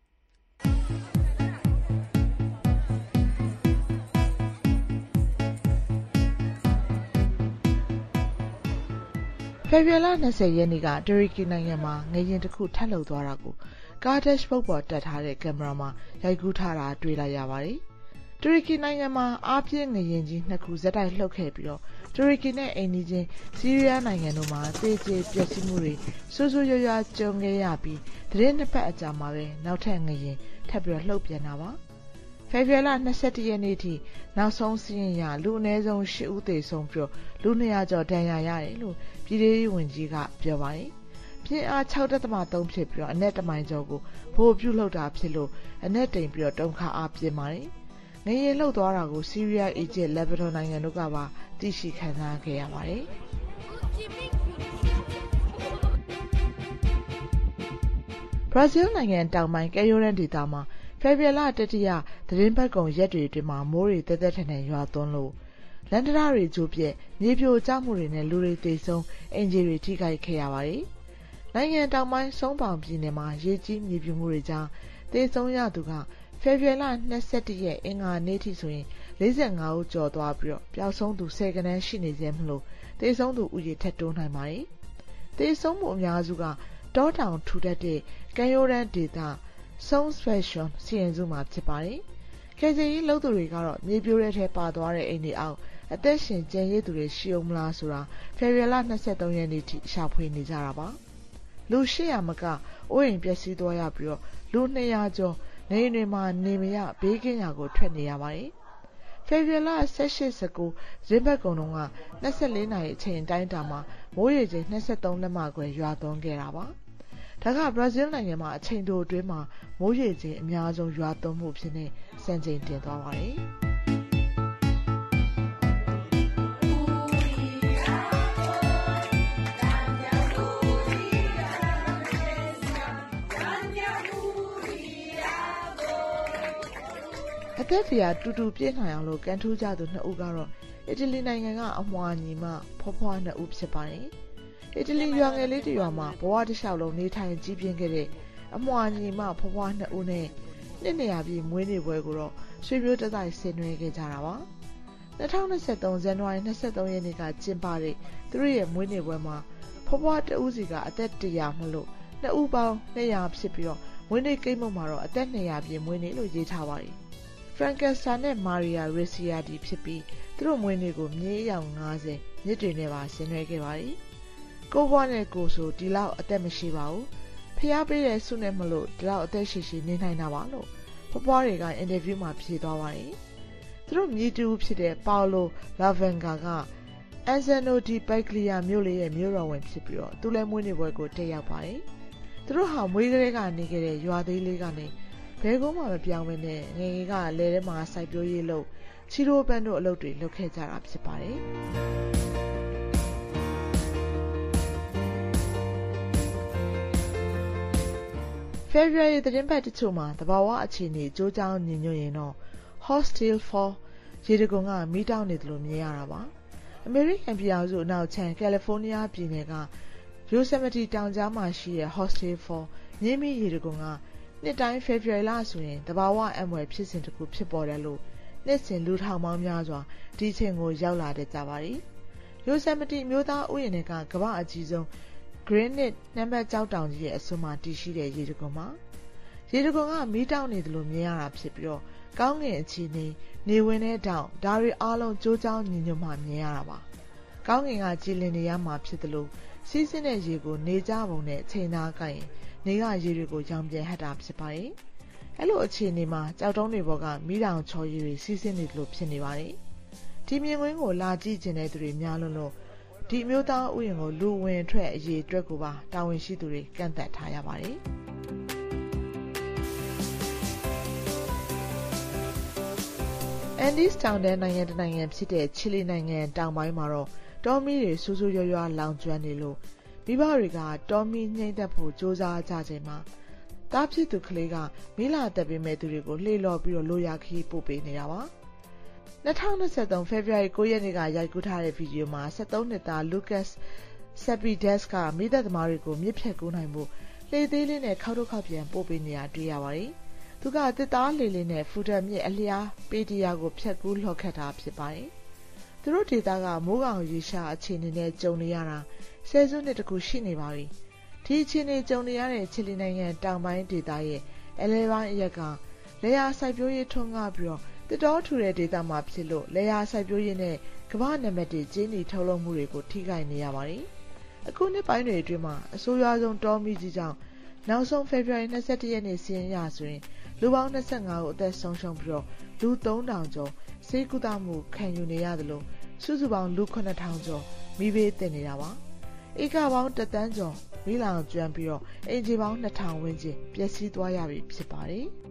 ဖေဖော်ဝါရီလ20ရက်နေ့ကတူရကီနိုင်ငံမှာငရင်တစ်ခုထပ်လှုပ်သွားတာကိုကားဒက်ရှ်ဘုတ်ပေါ်တက်ထားတဲ့ကင်မရာမှာရိုက်ကူးထားတာတွေ့လိုက်ရပါတယ်။တူရကီနိုင်ငံမှာအားပြင်းငရင်ကြီး2ခုဇက်တိုက်လှုပ်ခဲ့ပြီးတော့တူရကီနဲ့အိမ်နီးချင်းဆီးရီးယားနိုင်ငံတို့မှာသေကျေပျက်စီးမှုတွေဆိုးဆိုးရွားရွားကြုံခဲ့ရပြီးသတင်းနှစ်ပတ်အကြာမှာပဲနောက်ထပ်ငရင်ထပ်ပြီးလှုပ်ပြန်တာပါ။ဖေဖော်ဝါရီလ21ရက်နေ့ထိနောက်ဆုံးစီးရင်ရလူအနည်းဆုံး8ဦးသေဆုံးပြီးလူ200ကျော်ဒဏ်ရာရတယ်လို့ပြည်ထောင်စုဝန်ကြီးကပြောပါတယ်။ပြင်းအား 6.3 ဖြစ်ပြီးအနက်တမိုင်ကျော်ကိုဗဟိုပြုလုပ်တာဖြစ်လို့အနက်တိမ်ပြီးတုံခါအားပြင်းပါတယ်ငရေလှုပ်သွားတာကိုဆီးရီးယားအီဂျစ်လက်ဘနွန်နိုင်ငံတို့ကပါသိရှိခံစားခဲ့ရပါတယ်ဘရာဇီးနိုင်ငံတောင်ပိုင်းကဲရိုးရန်ဒေသမှာဖေဖော်ဝါရီတတိယသတင်းပတ်ကုန်ရက်တွေအတွင်းမှာမိုးတွေတက်တက်ထန်ထန်ရွာသွန်းလို့လန်ဒရာတွေကျိုးပြက်မြေပြိုကျမှုတွေနဲ့လူတွေသေဆုံးအင်ဂျီတွေထိခိုက်ခဲ့ရပါတယ်။နိုင်ငံတောင်ပိုင်းဆုံးပောင်ပြည်နယ်မှာရေကြီးမြေပြိုမှုတွေကြောင့်သေဆုံးရသူကဖေဖော်ဝါရီ21ရက်အင်္ဂါနေ့ထိဆိုရင်45ဦးကျော်သွားပြီးပျောက်ဆုံးသူ10ခန်းရှိနေသေးမလို့သေဆုံးသူဦးရေထပ်တိုးနိုင်ပါတယ်။သေဆုံးမှုအများစုကတောတောင်ထူထပ်တဲ့ကမ်းရိုးတန်းဒေသSong Fashion စီရင်စုမှာဖြစ်ပါတယ်။ကယ်ဆယ်ရေးလုပ်သူတွေကတော့မြေပြိုတဲ့ထဲပါသွားတဲ့အိမ်တွေအောက်အသက်ရှင်ကျန်ရစ်သူတွေရှိအောင်မလားဆိုတာဖေဖော်ဝါရီ23ရက်နေ့ထိရှာဖွေနေကြတာပါ။လူ800မကအိုးအိမ်ပျက်စီးသွားရပြီးလူ200ကျော်နေအိမ်တွေမှာနေမရဘေးကင်းရာကိုထွက်နေရပါတယ်။ဖေဖော်ဝါရီ18-19ရင်းဘက်ကုံတုန်းက24နာရီအချိန်တိုင်းတာမှာမိုးရေချိန်23လက်မခွဲရွာသွန်းခဲ့တာပါ။ဒါကဘရာဇီးနိုင်ငံမှာအချိန်တိုအတွင်းမှာမိုးရေချိန်အများဆုံးရွာသွန်းမှုဖြစ်နေစံချိန်တင်သွားပါတယ်။အသက်တရားတူတူပြည့်နိုင်အောင်လို့ကန်ထူးကြသူ2ဦးကတော့အီတလီနိုင်ငံကအမွှာညီမဖွားဖွား2ဦးဖြစ်ပါတယ်။အီတလီရွာငယ်လေးတစ်ရွာမှာဘဝတစ်လျှောက်လုံးနေထိုင်ကြီးပြင်းခဲ့တဲ့အမွှာညီမဖွားဖွား2ဦးနဲ့နှစ်နေရာပြည်မွေးနေ့ပွဲကိုတော့ရွှေမျိုးတတိုက်ဆင်နွှဲခဲ့ကြတာပါ။2023ဇန်နဝါရီ23ရက်နေ့ကကျင်းပတဲ့သူတို့ရဲ့မွေးနေ့ပွဲမှာဖွားဖွား2ဦးစီကအသက်100မလို့2ဦးပေါင်း200ဖြစ်ပြီးမွေးနေ့ကိမ်းမုံမှာတော့အသက်200ပြည့်မွေးနေ့လို့ရေးထားပါတယ်။ Francesca နဲ့ Maria Ricciardi ဖြစ်ပြီးသူတို့မွေးနေ့ကိုမြေရောင်50မြစ်တွေနဲ့ပါဆင်နွှဲခဲ့ပါတယ်။ကိုဘွားနဲ့ကိုဆိုဒီလောက်အသက်မရှိပါဘူး။ဖျားပေးတဲ့ဆုနဲ့မလို့ဒီလောက်အသက်ရှိရှိနေနိုင်တာပါလို့ဖွားတွေကအင်တာဗျူးမှာဖြေသွားပါတယ်။သူတို့မြေတူဖြစ်တဲ့ Paolo Lavenga က Anzano di Paglia မြို့လေးရဲ့မြို့တော်ဝင်ဖြစ်ပြီးသူလည်းမွေးနေ့ပွဲကိုတက်ရောက်ပါတယ်။သူတို့ဟာမွေးကလေးကနေခဲ့တဲ့ရွာသေးလေးကနေဘယ်ကုန်းမှမပြောင်းမနဲ့ငယ်ငယ်ကလယ်ထဲမှာစိုက်ပျိုးရေးလုပ်ချီရိုပန်းတို့အလုပ်တွေလုပ်ခဲ့ကြတာဖြစ်ပါတယ်။ February သတင်းပတ်တချို့မှာသဘာဝအခြေအနေကြိုးကြောင်းညင်ညွတ်ရင်တော့ Hostel 4 ရေတံခွန်ကမီးတောက်နေတယ်လို့မြင်ရတာပါ။ အမေရိကန်ပြည်ထောင်စုအနောက်ခြမ်းကယ်လီဖိုးနီးယားပြည်နယ်က Yosemite တောင်ကြားမှာရှိတဲ့ Hostel 4မြင်းမီးရေတံခွန်ကနှစ်တိုင်းဖေဖော်ဝါရီလဆိုရင်တဘာဝအမွယ်ဖြစ်စဉ်တစ်ခုဖြစ်ပေါ်တယ်လို့နှစ်စဉ်လူထောင်ပေါင်းများစွာဒီချိန်ကိုရောက်လာတဲ့ကြပါရီ။ Yosemite မျိုးသားဥယျာဉ်ကကမ္ဘာအကြီးဆုံး Granite နှမ်းဘက်ကျောက်တောင်ကြီးရဲ့အစွန်းမှာတည်ရှိတဲ့ရေတံခွန်မှာရေတံခွန်ကမီးတောက်နေတယ်လို့မြင်ရတာဖြစ်ပြီးကောင်းကင်အခြေအနေနေဝင်တဲ့တောင်ဒါတွေအားလုံးကြိုးကြောင်းညီညွတ်မှမြင်ရတာပါ။ကောင်းကင်ကကြည်လင်နေရမှာဖြစ်တယ်လို့စီးဆင်းတဲ့ရေကိုနေကြပုံနဲ့ချိန်သားကိုင်နေကရေတွေကိုရောင်ပြန်ဟတ်တာဖြစ်ပါတယ်။အဲ့လိုအခြေအနေမှာကြောက်တုံးတွေပေါ်ကမီးတောင်ချော်ရည်တွေစီးဆင်းနေတယ်လို့ဖြစ်နေပါတယ်။ဒီမြင်ကွင်းကိုလာကြည့်ကျင်တဲ့သူတွေများလို့ဒီမျိုးသားဥယျာဉ်ကိုလူဝင်ထွက်အရေးအတွက်ကိုပါတာဝန်ရှိသူတွေကန့်သတ်ထားရပါတယ်။ Andes တောင်တန်းနိုင်ငံတနိုင်ငံဖြစ်တဲ့ချီလီနိုင်ငံတောင်ပိုင်းမှာတော့တောမီးတွေဆူဆူရွရွလောင်ကျွမ်းနေလို့မိဘတွေကတောမီးငြိမ်းသက်ဖို့စ조사ကြချိန်မှာတားဖြစ်သူကလေးကမီးလာတက်ပေးမဲ့သူတွေကိုလှေလော်ပြီးလိုရာခီးပို့ပေးနေတာပါ2023 February 9 ရက်နေ့ကရိုက်ကူးထားတဲ့ဗီဒီယိုမှာ73နှစ်သား Lucas Cepides ကမိသက်သမားတွေကိုမြစ်ဖြတ်ကူးနိုင်ဖို့လှေသေးလေးနဲ့ခောက်ထုတ်ခောက်ပြန်ပို့ပေးနေတာတွေ့ရပါတယ်။သူကတစ်သားလေလေးနဲ့ဖူတံမြစ်အလျားပေတရာကိုဖြတ်ကူးလှော်ခတ်တာဖြစ်ပါတယ်။သူတို့ဒေသကမိုးကောင်ရေရှားအခြေအနေနဲ့ကြုံနေရတာဆယ်စုနှစ်တခုရှိနေပါပြီ။ဒီအခြေအနေကြုံနေရတဲ့ချီလီနိုင်ငံတောင်ပိုင်းဒေသရဲ့အလဲပိုင်းအရက်ကလေယာစိုက်ပျိုးရေးထွန်းကားပြီးတတော်ထူတဲ့ဒေသမှာဖြစ်လို့လေယာစိုက်ပျိုးရေးနဲ့ကမ္ဘာနံပါတ်1ကျင်းနီထုတ်လုပ်မှုတွေကိုထိခိုက်နေရပါတယ်။အခုနှစ်ပိုင်းတွေအတွင်းမှာအဆိုးရွားဆုံးတောမီးကြီးကြောင့်နောက်ဆုံး February 21 ရက်နေ့စီးရင်ရဆိုရင်လူပေါင်း25ဦးအသက်ဆုံးရှုံးပြီးလူ 3000 ကျော်ဆေးကုသမှုခံယူနေရတယ်လို့စုစုပေါင်းလူ 9000 ကျော်မိဘေးတင်နေတာပါ။ဧကပေါင်း1 သန်းကျော်မီးလောင်ကျွမ်းပြီးတော့အင်ဂျီပေါင်း2000ဝန်းကျင်ပျက်စီးသွားရပြီဖြစ်ပါတယ်။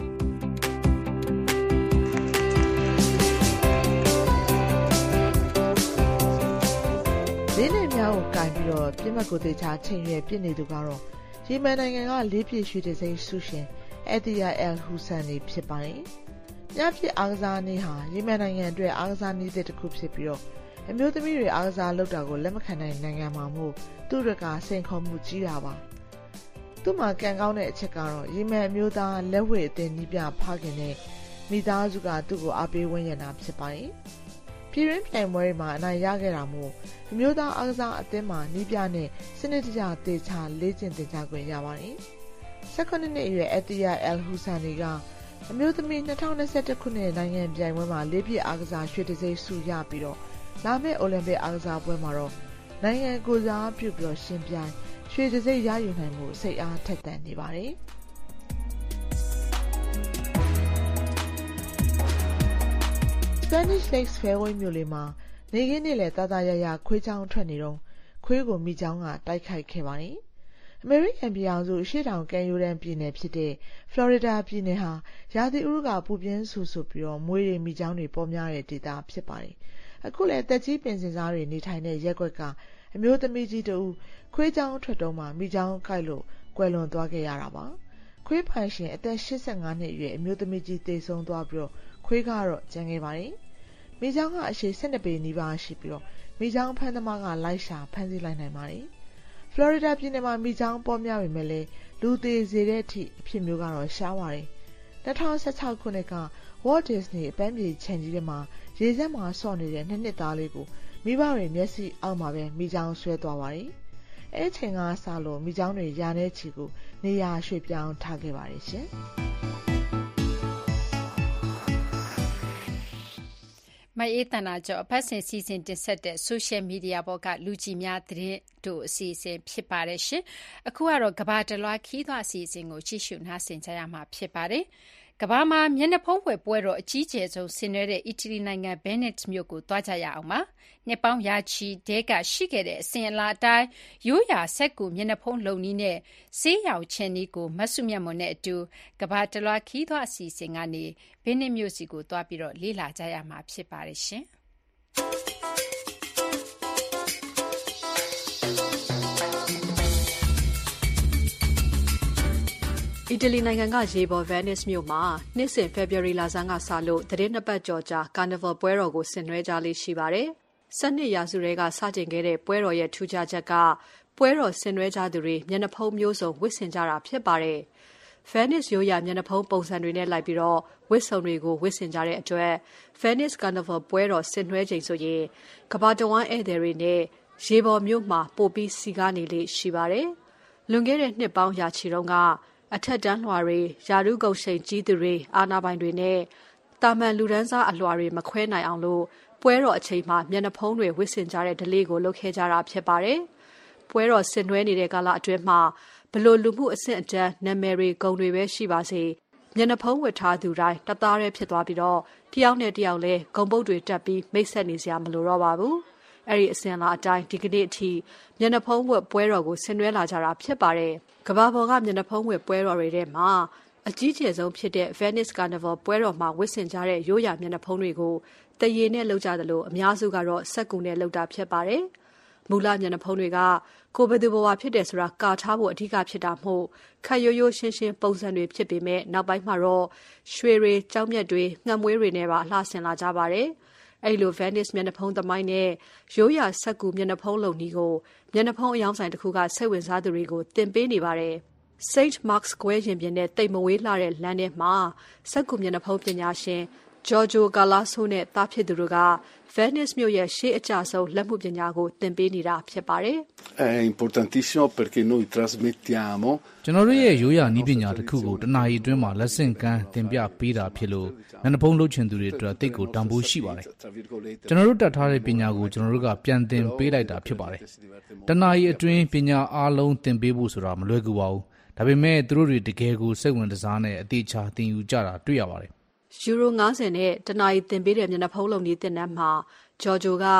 လေးနယ်များကိုကင်ပြီးတော့ပြစ်မှတ်ကိုသေချာချိန်ရွယ်ပြစ်နေသူကတော့ယီမန်နိုင်ငံကလေးပြည့်ရွှေတစိမ့်ဆုရှင်အက်တီယာအယ်ဟူဆန်နေဖြစ်ပါတယ်။ညဖြစ်အားကစားနေ့ဟာယီမန်နိုင်ငံအတွက်အားကစားနည်းတစ်ခုဖြစ်ပြီးတော့အမျိုးသမီးတွေအားကစားလုပ်တာကိုလက်မခံနိုင်နိုင်ငံမှာမို့သူ့ကစိန်ခေါ်မှုကြီးတာပါ။သူ့မှာကံကောင်းတဲ့အချက်ကတော့ယီမန်အမျိုးသားလက်ဝဲအသင်းနီးပြဖခင်နဲ့မိသားစုကသူ့ကိုအားပေးဝန်းရံတာဖြစ်ပါတယ်။ပြည်ရင်းပြိုင်ပွဲတွေမှာအနိုင်ရခဲ့တာမို့အမျိုးသားအားကစားအသင်းမှာနီးပြနဲ့စနစ်တကျသေချာလေ့ကျင့်သင်ကြားခွင့်ရပါတယ်။18နှစ်အရွယ်အက်တီယာအယ်ဟူဆန်နီကအမျိုးသမီး2021ခုနှစ်နိုင်ငံပြိုင်ပွဲမှာလေးပြည့်အားကစားရွှေတံဆိပ်ဆုရပြီးတော့လာမယ့်အိုလံပစ်အားကစားပွဲမှာတော့နိုင်ငံကိုစားပြုပြီးတော့ရှင်ပြိုင်ရွှေတံဆိပ်ရယူနိုင်မှုစိတ်အားထက်သန်နေပါတယ်။ Spanish Lakes Fairway မြို့လေးမှာနေခင်းနေ့လယ်သားရခွေးချောင်းထွက်နေတော့ခွေးကိုမိချောင်းကတိုက်ခိုက်ခဲ့ပါတယ်။ အမေရိကန်ပြည်ထောင်စုအရှေ့တောင်ကမ်းရိုးတန်းပြည်နယ်ဖြစ်တဲ့ဖလော်ရီဒါပြည်နယ်ဟာရာသီဥတုကပူပြင်းဆူပြီးတော့မွေးတွေမိချောင်းတွေပေါ်များတဲ့ဒေသဖြစ်ပါတယ်။အခုလည်းတက်ကြီးပင်စင်စားတွေနေထိုင်တဲ့ရက်ွက်ကအမျိုးသမီးကြီးတဦးခွေးချောင်းထွက်တော့မှမိချောင်းကိုက်လို့ကွယ်လွန်သွားခဲ့ရတာပါ။ခွေးပိုင်ရှင်အသက်85နှစ်အရွယ်အမျိုးသမီးကြီးသေဆုံးသွားပြီးတော့ခွေးကတော့ကျန်ခဲ့ပါတယ်။မိချောင်းကအရှည်12ပေနီးပါးရှိပြီးတော့မိချောင်းဖမ်းသမားကလိုက်ရှာဖမ်းဆီးလိုက်နိုင်ပါတယ်။ဖလော်ရီဒါပြည်နယ်မှာမိချောင်းပေါ်များပေမဲ့လည်းလူသေးစေတဲ့အထိအဖြစ်မျိုးကတော့ရှားပါတယ်။2016ခုနှစ်က Walt Disney အပန်းဖြေခြံကြီးထဲမှာရေစက်မှာဆော့နေတဲ့နှစ်သားလေးကိုမိဘတွေမျက်စိအောက်မှာပဲမိချောင်းဆွဲသွားပါတယ်။အဲ့ချိန်ကစလို့မိချောင်းတွေရာနေချီကိုနေရာရွှေ့ပြောင်းထားခဲ့ပါတယ်ရှင်။မအေးတနာကျော်အပတ်စဉ်စီစဉ်တင်ဆက်တဲ့ social media ပေါ်ကလူကြည်များသတင်းတို့အစီအစဉ်ဖြစ်ပါတယ်ရှင်။အခုကတော့ကဘာတလွားခီးသွားအစီအစဉ်ကိုကြည့်ရှုနားဆင်ကြရမှာဖြစ်ပါတယ်။ကဘာမှာမျက်နှာဖုံးဖွယ်ပွဲတော်အကြီးကျယ်ဆုံးဆင်နွှဲတဲ့အီတလီနိုင်ငံဗင်နစ်မြို့ကိုသွားကြရအောင်ပါ။နှစ်ပေါင်းရာချီတဲကရှိခဲ့တဲ့အစဉ်အလာအတိုင်းရိုးရာဆက်ကူမျက်နှာဖုံးလုံနည်းနဲ့ဆေးရောင်ချင်းနီးကိုမဆုမြတ်မွန်နဲ့အတူကဘာတလွားခီးသွားအစီအစဉ်ကနေဗင်နစ်မြို့စီကိုသွားပြီးတော့လေ့လာကြရမှာဖြစ်ပါတယ်ရှင်။အီတလီနိုင်ငံကရေပေါ် Venice မြို့မှာနှစ်စဉ် February လဆန်းကစလို့သီတင်းနှစ်ပတ်ကျော်ကြာ Carnival ပွဲတော်ကိုဆင်နွှဲကြလေးရှိပါတယ်။12ရာစုတွေကစတင်ခဲ့တဲ့ပွဲတော်ရဲ့ထူးခြားချက်ကပွဲတော်ဆင်နွှဲကြသူတွေမျက်နှာဖုံးမျိုးစုံဝတ်ဆင်ကြတာဖြစ်ပါတယ်။ Venice ရိုးရာမျက်နှာဖုံးပုံစံတွေနဲ့လိုက်ပြီးတော့ဝတ်စုံတွေကိုဝတ်ဆင်ကြတဲ့အတွက် Venice Carnival ပွဲတော်ဆင်နွှဲချိန်ဆိုရင်ကမ္ဘာတဝန်းဧည့်သည်တွေနဲ့ရေပေါ်မြို့မှာပိုပြီးစီကားနေလေရှိပါတယ်။လွန်ခဲ့တဲ့နှစ်ပေါင်းရာချီတုန်းကအထက်တန်းလွှာတွေယာရုကုန်ရှိန်ကြီးသူတွေအာဏာပိုင်တွေနဲ့တာမန်လူဒန်းစားအလွှာတွေမခွဲနိုင်အောင်လို့ပွဲတော်အချိန်မှာမျက်နှာဖုံးတွေဝတ်ဆင်ကြတဲ့ဓလေ့ကိုလုပ်ခဲ့ကြတာဖြစ်ပါတယ်။ပွဲတော်ဆင်နွှဲနေတဲ့ကာလအတွင်းမှာဘလို့လူမှုအဆင့်အတန်းနာမည်တွေဂုဏ်တွေပဲရှိပါစေမျက်နှာဖုံးဝတ်ထားသူတိုင်းတသားတည်းဖြစ်သွားပြီးတော့တယောက်နဲ့တယောက်လဲဂုဏ်ပုတ်တွေတက်ပြီးမိတ်ဆက်နေစရာမလိုတော့ပါဘူး။အဲ့ဒီအစဉ်အလာအတိုင်းဒီကနေ့အထိမျက်နှာဖုံးဝတ်ပွဲတော်ကိုဆင်နွှဲလာကြတာဖြစ်ပါတယ်။ကမ္ဘာပေါ်ကမျက်နှာဖုံးဝတ်ပွဲတော်တွေထဲမှာအကြီးကျယ်ဆုံးဖြစ်တဲ့ Venice Carnival ပွဲတော်မှာဝတ်ဆင်ကြတဲ့ရိုးရာမျက်နှာဖုံးတွေကိုတရေနဲ့လုပ်ကြသလိုအများစုကတော့စက်ကူနဲ့လုပ်တာဖြစ်ပါတယ်။မူလမျက်နှာဖုံးတွေကကိုယ်ဘယ်သူဘဝဖြစ်တယ်ဆိုတာကာထားဖို့အဓိကဖြစ်တာမို့ခက်ရိုးရိုးရှင်းရှင်းပုံစံတွေဖြစ်ပေမဲ့နောက်ပိုင်းမှာတော့ရွှေတွေကြောင်းမြတ်တွေငှက်မွေးတွေနဲ့ပါလှဆင်လာကြပါတယ်။အဲ့လို Venice မျက်နှာဖုံးသမိုင်းနဲ့ရိုးရာစက်ကူမျက်နှာဖုံးလုံနည်းကိုမျက်နှာဖုံးအယောင်ဆိုင်တစ်ခုကစိတ်ဝင်စားသူတွေကိုသင်ပေးနေပါတယ်။ St. Mark's Square ရင်ပြင်နဲ့တိတ်မဝေးလှတဲ့လမ်းထဲမှာစက်ကူမျက်နှာဖုံးပညာရှင် Giorgio Galasso နဲ့သားဖြစ်သူတို့က Venice မြို့ရဲ့ရှေးအကျဆုံးလက်မှုပညာကိုသင်ပေးနေတာဖြစ်ပါတယ်။ È importantissimo perché noi trasmettiamo ကျွန်တော်တို့ရဲ့ရိုးရာနည်းပညာတစ်ခုကိုတနာရီအတွင်းမှာလက်ဆင့်ကမ်းသင်ပြပေးတာဖြစ်လို့မျက်နှာဖုံးလုပ်ချင်သူတွေအတွက်သိကိုတန်ဖိုးရှိပါတယ်။ကျွန်တော်တို့တတ်ထားတဲ့ပညာကိုကျွန်တော်တို့ကပြန်သင်ပေးလိုက်တာဖြစ်ပါတယ်။တနာရီအတွင်းပညာအားလုံးသင်ပေးဖို့ဆိုတာမလွယ်ကူပါဘူး။ဒါပေမဲ့သူတို့တွေတကယ်ကိုစိတ်ဝင်စားနဲ့အသေးချာသင်ယူကြတာတွေ့ရပါတယ်။ယူရို90နဲ့တနာရီသင်ပေးတဲ့မျက်နှာဖုံးလုံနည်းသင်တန်းမှာဂျော်ဂျိုက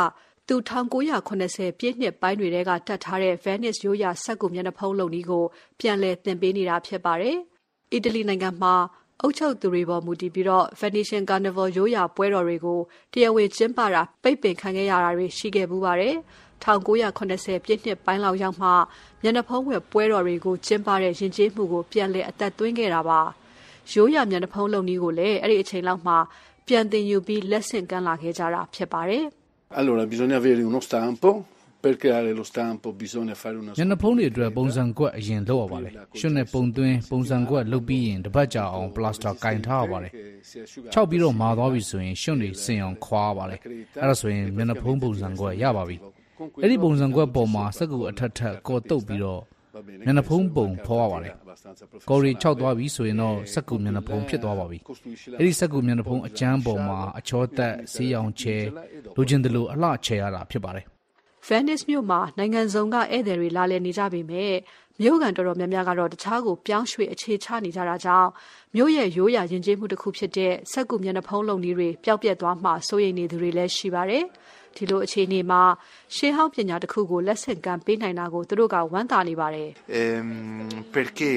သူ1980ပြည့်နှစ်ပိုင်းတွေကတတ်ထားတဲ့ Venice ရိုးရာစက္ကူမျက်နှာဖုံးလုပ်နည်းကိုပြန်လည်သင်ပေးနေတာဖြစ်ပါတယ်။အီတလီနိုင်ငံမှာအုပ်ချုပ်သူတွေပေါ်မူတည်ပြီးတော့ Venetian Carnival ရိုးရာပွဲတော်တွေကိုတရားဝင်ကျင်းပတာပိတ်ပင်ခံခဲ့ရတာတွေရှိခဲ့ပူပါတယ်။1980ပြည့်နှစ်ပိုင်းလောက်ရောက်မှမျက်နှာဖုံးဝယ်ပွဲတော်တွေကိုကျင်းပတဲ့ယဉ်ကျေးမှုကိုပြန်လည်အသက်သွင်းခဲ့တာပါ။ရိုးရာမျက်နှာဖုံးလုပ်နည်းကိုလည်းအဲ့ဒီအချိန်လောက်မှာပြန်သင်ယူပြီးလက်ဆင့်ကမ်းလာခဲ့ကြတာဖြစ်ပါတယ်။ Allora bisogna avere uno stampo per creare lo stampo bisogna fare una မျက်နှာဖုံးတွေအတွက်ပုံစံကွက်အရင်လုပ်ရပါတယ်။ရွှံ့နဲ့ပုံသွင်းပုံစံကွက်လုပ်ပြီးရင်တစ်ပတ်ကြာအောင်ပလတ်စတာကင်ထားရပါတယ်။ခြောက်ပြီးတော့မာသွားပြီဆိုရင်ရွှံ့တွေစင်အောင်ခွာရပါတယ်။အဲ့ဒါဆိုရင်မျက်နှာဖုံးပုံစံကွက်ရပါပြီ။အဲ့ဒီပုံစံကွက်ပေါ်မှာစက္ကူအထက်ထက်ကော်တုပ်ပြီးတော့မျက်နှာဖုံးပုံဖော်ရပါတယ်။ကော်ရီခြောက်သွားပြီဆိုရင်တော့စက္ကူမျက်နှာဖုံးဖြစ်သွားပါပြီ။အဲ့ဒီစက္ကူမျက်နှာဖုံးအကျန်းပေါ်မှာအချောတက်ဆေးရောင်ချဲလိုချင်တယ်လို့အလှချဲရတာဖြစ်ပါတယ်။ Venice မြို့မှာနိုင်ငံစုံကဧည့်သည်တွေလာလည်နေကြပေမဲ့မြို့ကန်တော်တော်များများကတော့တခြားကိုပြောင်းရွှေ့အခြေချနေကြတာကြောင့်မြို့ရဲ့ရိုးရာယဉ်ကျေးမှုတစ်ခုဖြစ်တဲ့စက္ကူမျက်နှာဖုံးလုပ်နည်းတွေပျောက်ပြက်သွားမှစိုးရိမ်နေသူတွေလည်းရှိပါတယ်။ဒီလိုအခြေအနေမှာရှေးဟောင်းပညာတစ်ခုကိုလက်ဆင့်ကမ်းပေးနိုင်တာကိုသူတို့ကဝမ်းသာနေပါတယ်။ Perché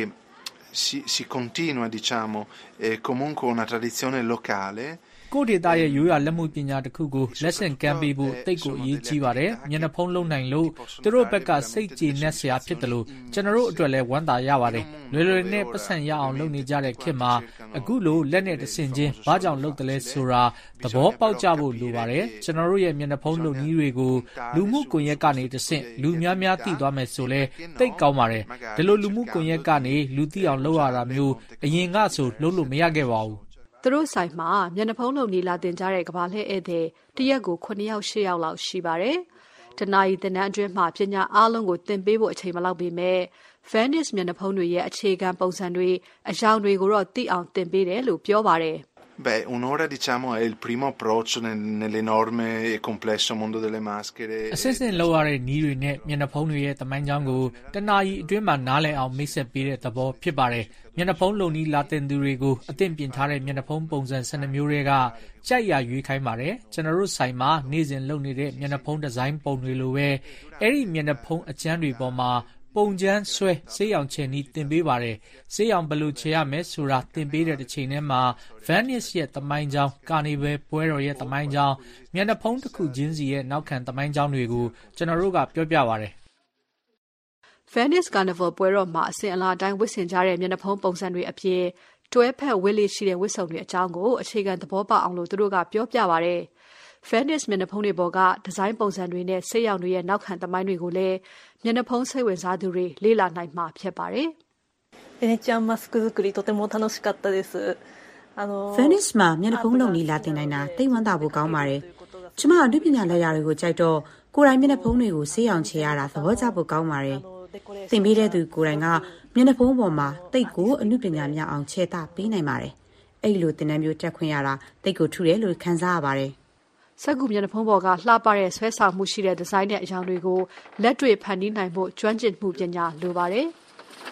si continua diciamo comunque una tradizione locale ကိုဒေတာရဲ့ရိုးရာလက်မှုပညာတစ်ခုကိုလက်ဆင့်ကမ်းပေးဖို့တိတ်ကိုအရေးကြီးပါတယ်။မျက်နှာဖုံးလုံးနိုင်လို့သူတို့ဘက်ကစိတ်ကြည်နက်စရာဖြစ်တယ်လို့ကျွန်တော်တို့အတွက်လည်းဝမ်းသာရပါတယ်။လွယ်လွယ်နဲ့ပတ်စံရအောင်လုပ်နေကြတဲ့ခေတ်မှာအခုလိုလက်နဲ့တဆင့်ချင်းဘာကြောင့်လုပ်တယ်လဲဆိုတာသဘောပေါက်ကြဖို့လိုပါတယ်။ကျွန်တော်တို့ရဲ့မျက်နှာဖုံးလုပ်နည်းတွေကိုလူမှုကွန်ရက်ကနေတဆင့်လူများများသိသွားမယ်ဆိုလဲတိတ်ကောင်းပါတယ်။ဒီလိုလူမှုကွန်ရက်ကနေလူသိအောင်လုပ်ရတာမျိုးအရင်ကဆိုလုပ်လို့မရခဲ့ပါဘူး။သူတို့ဆိုင်မှာမျက်နှာဖုံးလုပ်နေလာတင်ကြတဲ့ကဘာလှည့်ဧည့်သည်တရက်ကို9ယောက်10ယောက်လောက်ရှိပါတယ်။တနာရီသင်တန်းအတွင်းမှာပညာအားလုံးကိုသင်ပေးဖို့အချိန်မလောက်ပေမဲ့ Venice မျက်နှာဖုံးတွေရဲ့အခြေခံပုံစံတွေအယောင်တွေကိုတော့သိအောင်သင်ပေးတယ်လို့ပြောပါတယ်။ Beh, un'ora diciamo è il primo approccio nell'enorme e complesso mondo delle maschere. အစစ်စစ်လောက်ရတဲ့နီးတွေနဲ့မျက်နှာဖုံးတွေရဲ့တမိုင်းကြောင်းကိုတနာရီအတွင်းမှာနားလည်အောင်မိတ်ဆက်ပေးတဲ့သဘောဖြစ်ပါတယ်။မျက်နှာဖုံးလုံနီးလာတင်သူတွေကိုအသင့်ပြင်ထားတဲ့မျက်နှာဖုံးပုံစံ12မျိုးတွေကကြိုက်ရရွေးခိုင်းပါတယ်။ကျွန်တော်တို့ဆိုင်မှာနေ့စဉ်လုပ်နေတဲ့မျက်နှာဖုံးဒီဇိုင်းပုံတွေလိုပဲအဲ့ဒီမျက်နှာဖုံးအကျန်းတွေပေါ်မှာပုံချမ်းဆွဲဆေးရောင်ချယ်နီးတင်ပေးပါတယ်။ဆေးရောင်ဘယ်လိုချယ်ရမလဲဆိုတာတင်ပေးတဲ့တစ်ချိန်တည်းမှာ Venice ရဲ့တမိုင်းကြောင်းကာနီဗယ်ပွဲတော်ရဲ့တမိုင်းကြောင်းမျက်နှာဖုံးတစ်ခုချင်းစီရဲ့နောက်ခံတမိုင်းကြောင်းတွေကိုကျွန်တော်တို့ကပြောပြပါတယ်။ Venice Carnival ပွဲတော်မှာအစဉ်အလာအတိုင်းဝတ်ဆင်ကြတဲ့မျက်နှာဖုံးပုံစံတွေအပြင်တွဲဖက်ဝတ်လေးရှိတဲ့ဝတ်စုံတွေအကြောင်းကိုအခြေခံသဘောပေါက်အောင်လို့သူတို့ကပြောပြပါတယ်။ Venice မျက်နှာဖုံးတွေပေါ်ကဒီဇိုင်းပုံစံတွေနဲ့ဆေးရောင်တွေရဲ့နောက်ခံတမိုင်းတွေကိုလည်းမျက်နှာဖုံးစိတ်ဝင်စားသူတွေလေ့လာနိုင်မှာဖြစ်ပါတယ်။ Venetian mask 作りとても楽しかったです။ Venice မှာမျက်နှာဖုံးလုပ်နည်းလာတင်နိုင်တာသိဝမ်းသာဖို့ကောင်းပါတယ်။ကျမအနုပညာလက်ရာတွေကိုကြိုက်တော့ကိုယ်တိုင်မျက်နှာဖုံးတွေကိုဆေးရောင်ချရတာသဘောကျဖို့ကောင်းပါတယ်။သင်ပေးတဲ့သူကိုယ်တိုင်ကမျက်နှာဖုံးပေါ်မှာတိတ်ကိုအနုပညာမြောက်အောင်ချဲ့တာပေးနိုင်ပါတယ်။အဲ့လိုသင်တန်းမျိုးတက်ခွင့်ရတာတိတ်ကိုထူတယ်လို့ခံစားရပါတယ်။စက္ကူမျက်နှာဖုံးပေါ်ကလှပတဲ့ဆွဲဆောင်မှုရှိတဲ့ဒီဇိုင်းနဲ့အရောင်တွေကိုလက်တွေ့ဖန်တီးနိုင်ဖို့ကျွမ်းကျင်မှုပညာလိုပါတယ်။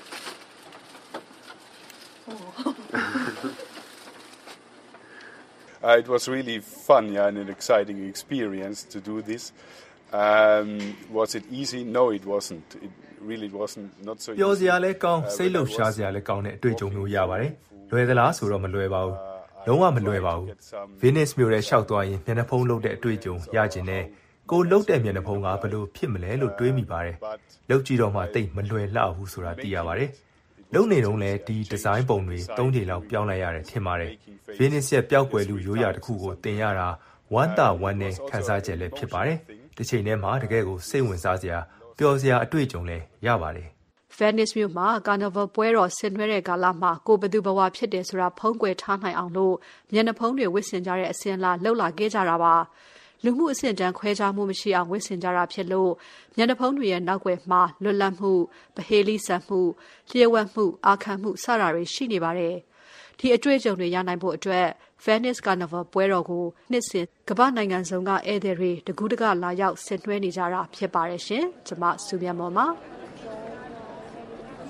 It was really fun, and an exciting experience to do this. Was it easy? No, it wasn't. It really wasn't. Not so easy. ပျော်စရာလည်းကောင်းစိတ်လှုပ်ရှားစရာလည်းကောင်းတဲ့အတွေ့အကြုံမျိုးရပါတယ်။လွယ်သလားဆိုတော့မလွယ်ပါဘူး။လုံးဝမလွယ်ပါဘူး။ Venice မြို့ထဲရှောက်သွားရင်မျက်နှာဖုံးလုပ်တဲ့အတွေ့အကြုံရကျင်တဲ့ကိုလှုပ်တဲ့မျက်နှာဖုံးကဘယ်လိုဖြစ်မလဲလို့တွေးမိပါတယ်။လှုပ်ကြည့်တော့မှတိတ်မလွယ်လှဘူးဆိုတာသိရပါတယ်။လုံနေတုန်းလဲဒီဒီဇိုင်းပုံတွေ3ချိန်လောက်ပြောင်းလိုက်ရတယ်ထင်ပါတယ်။ Venice ရဲ့ပျောက်ကွယ်လူရိုးရာတစ်ခုကိုသင်ရတာဝမ်းသာဝမ်းနည်းခံစားချက်လည်းဖြစ်ပါတယ်။တစ်ချိန်တည်းမှာတကယ်ကိုစိတ်ဝင်စားစရာပျော်စရာအတွေ့အကြုံလည်းရပါတယ်။ Venice မြို့မှာ Carnival ပွဲတော်ဆင်နွှဲတဲ့ကာလမှာကိုဘသူဘဝဖြစ်တယ်ဆိုတာဖုံးကွယ်ထားနိုင်အောင်လို့မျက်နှာဖုံးတွေဝတ်ဆင်ကြတဲ့အစဉ်အလာလှုပ်လာခဲ့ကြတာပါ။လူမှုအဆင့်တန်းခွဲခြားမှုမရှိအောင်ဝတ်ဆင်ကြတာဖြစ်လို့မျက်နှာဖုံးတွေရဲ့နောက်ွယ်မှာလွတ်လပ်မှုပဟေလိဆန်မှုလျှို့ဝှက်မှုအာခံမှုစတာတွေရှိနေပါတယ်။ဒီအတွေ့အကြုံတွေရနိုင်ဖို့အတွက် Venice Carnival ပွဲတော်ကိုနှစ်စဉ်ကမ္ဘာနိုင်ငံစုံကဧည့်သည်တွေတကူးတကလာရောက်ဆင်နွှဲနေကြတာဖြစ်ပါတယ်ရှင်။ကျွန်မစုမြတ်မော်ပါ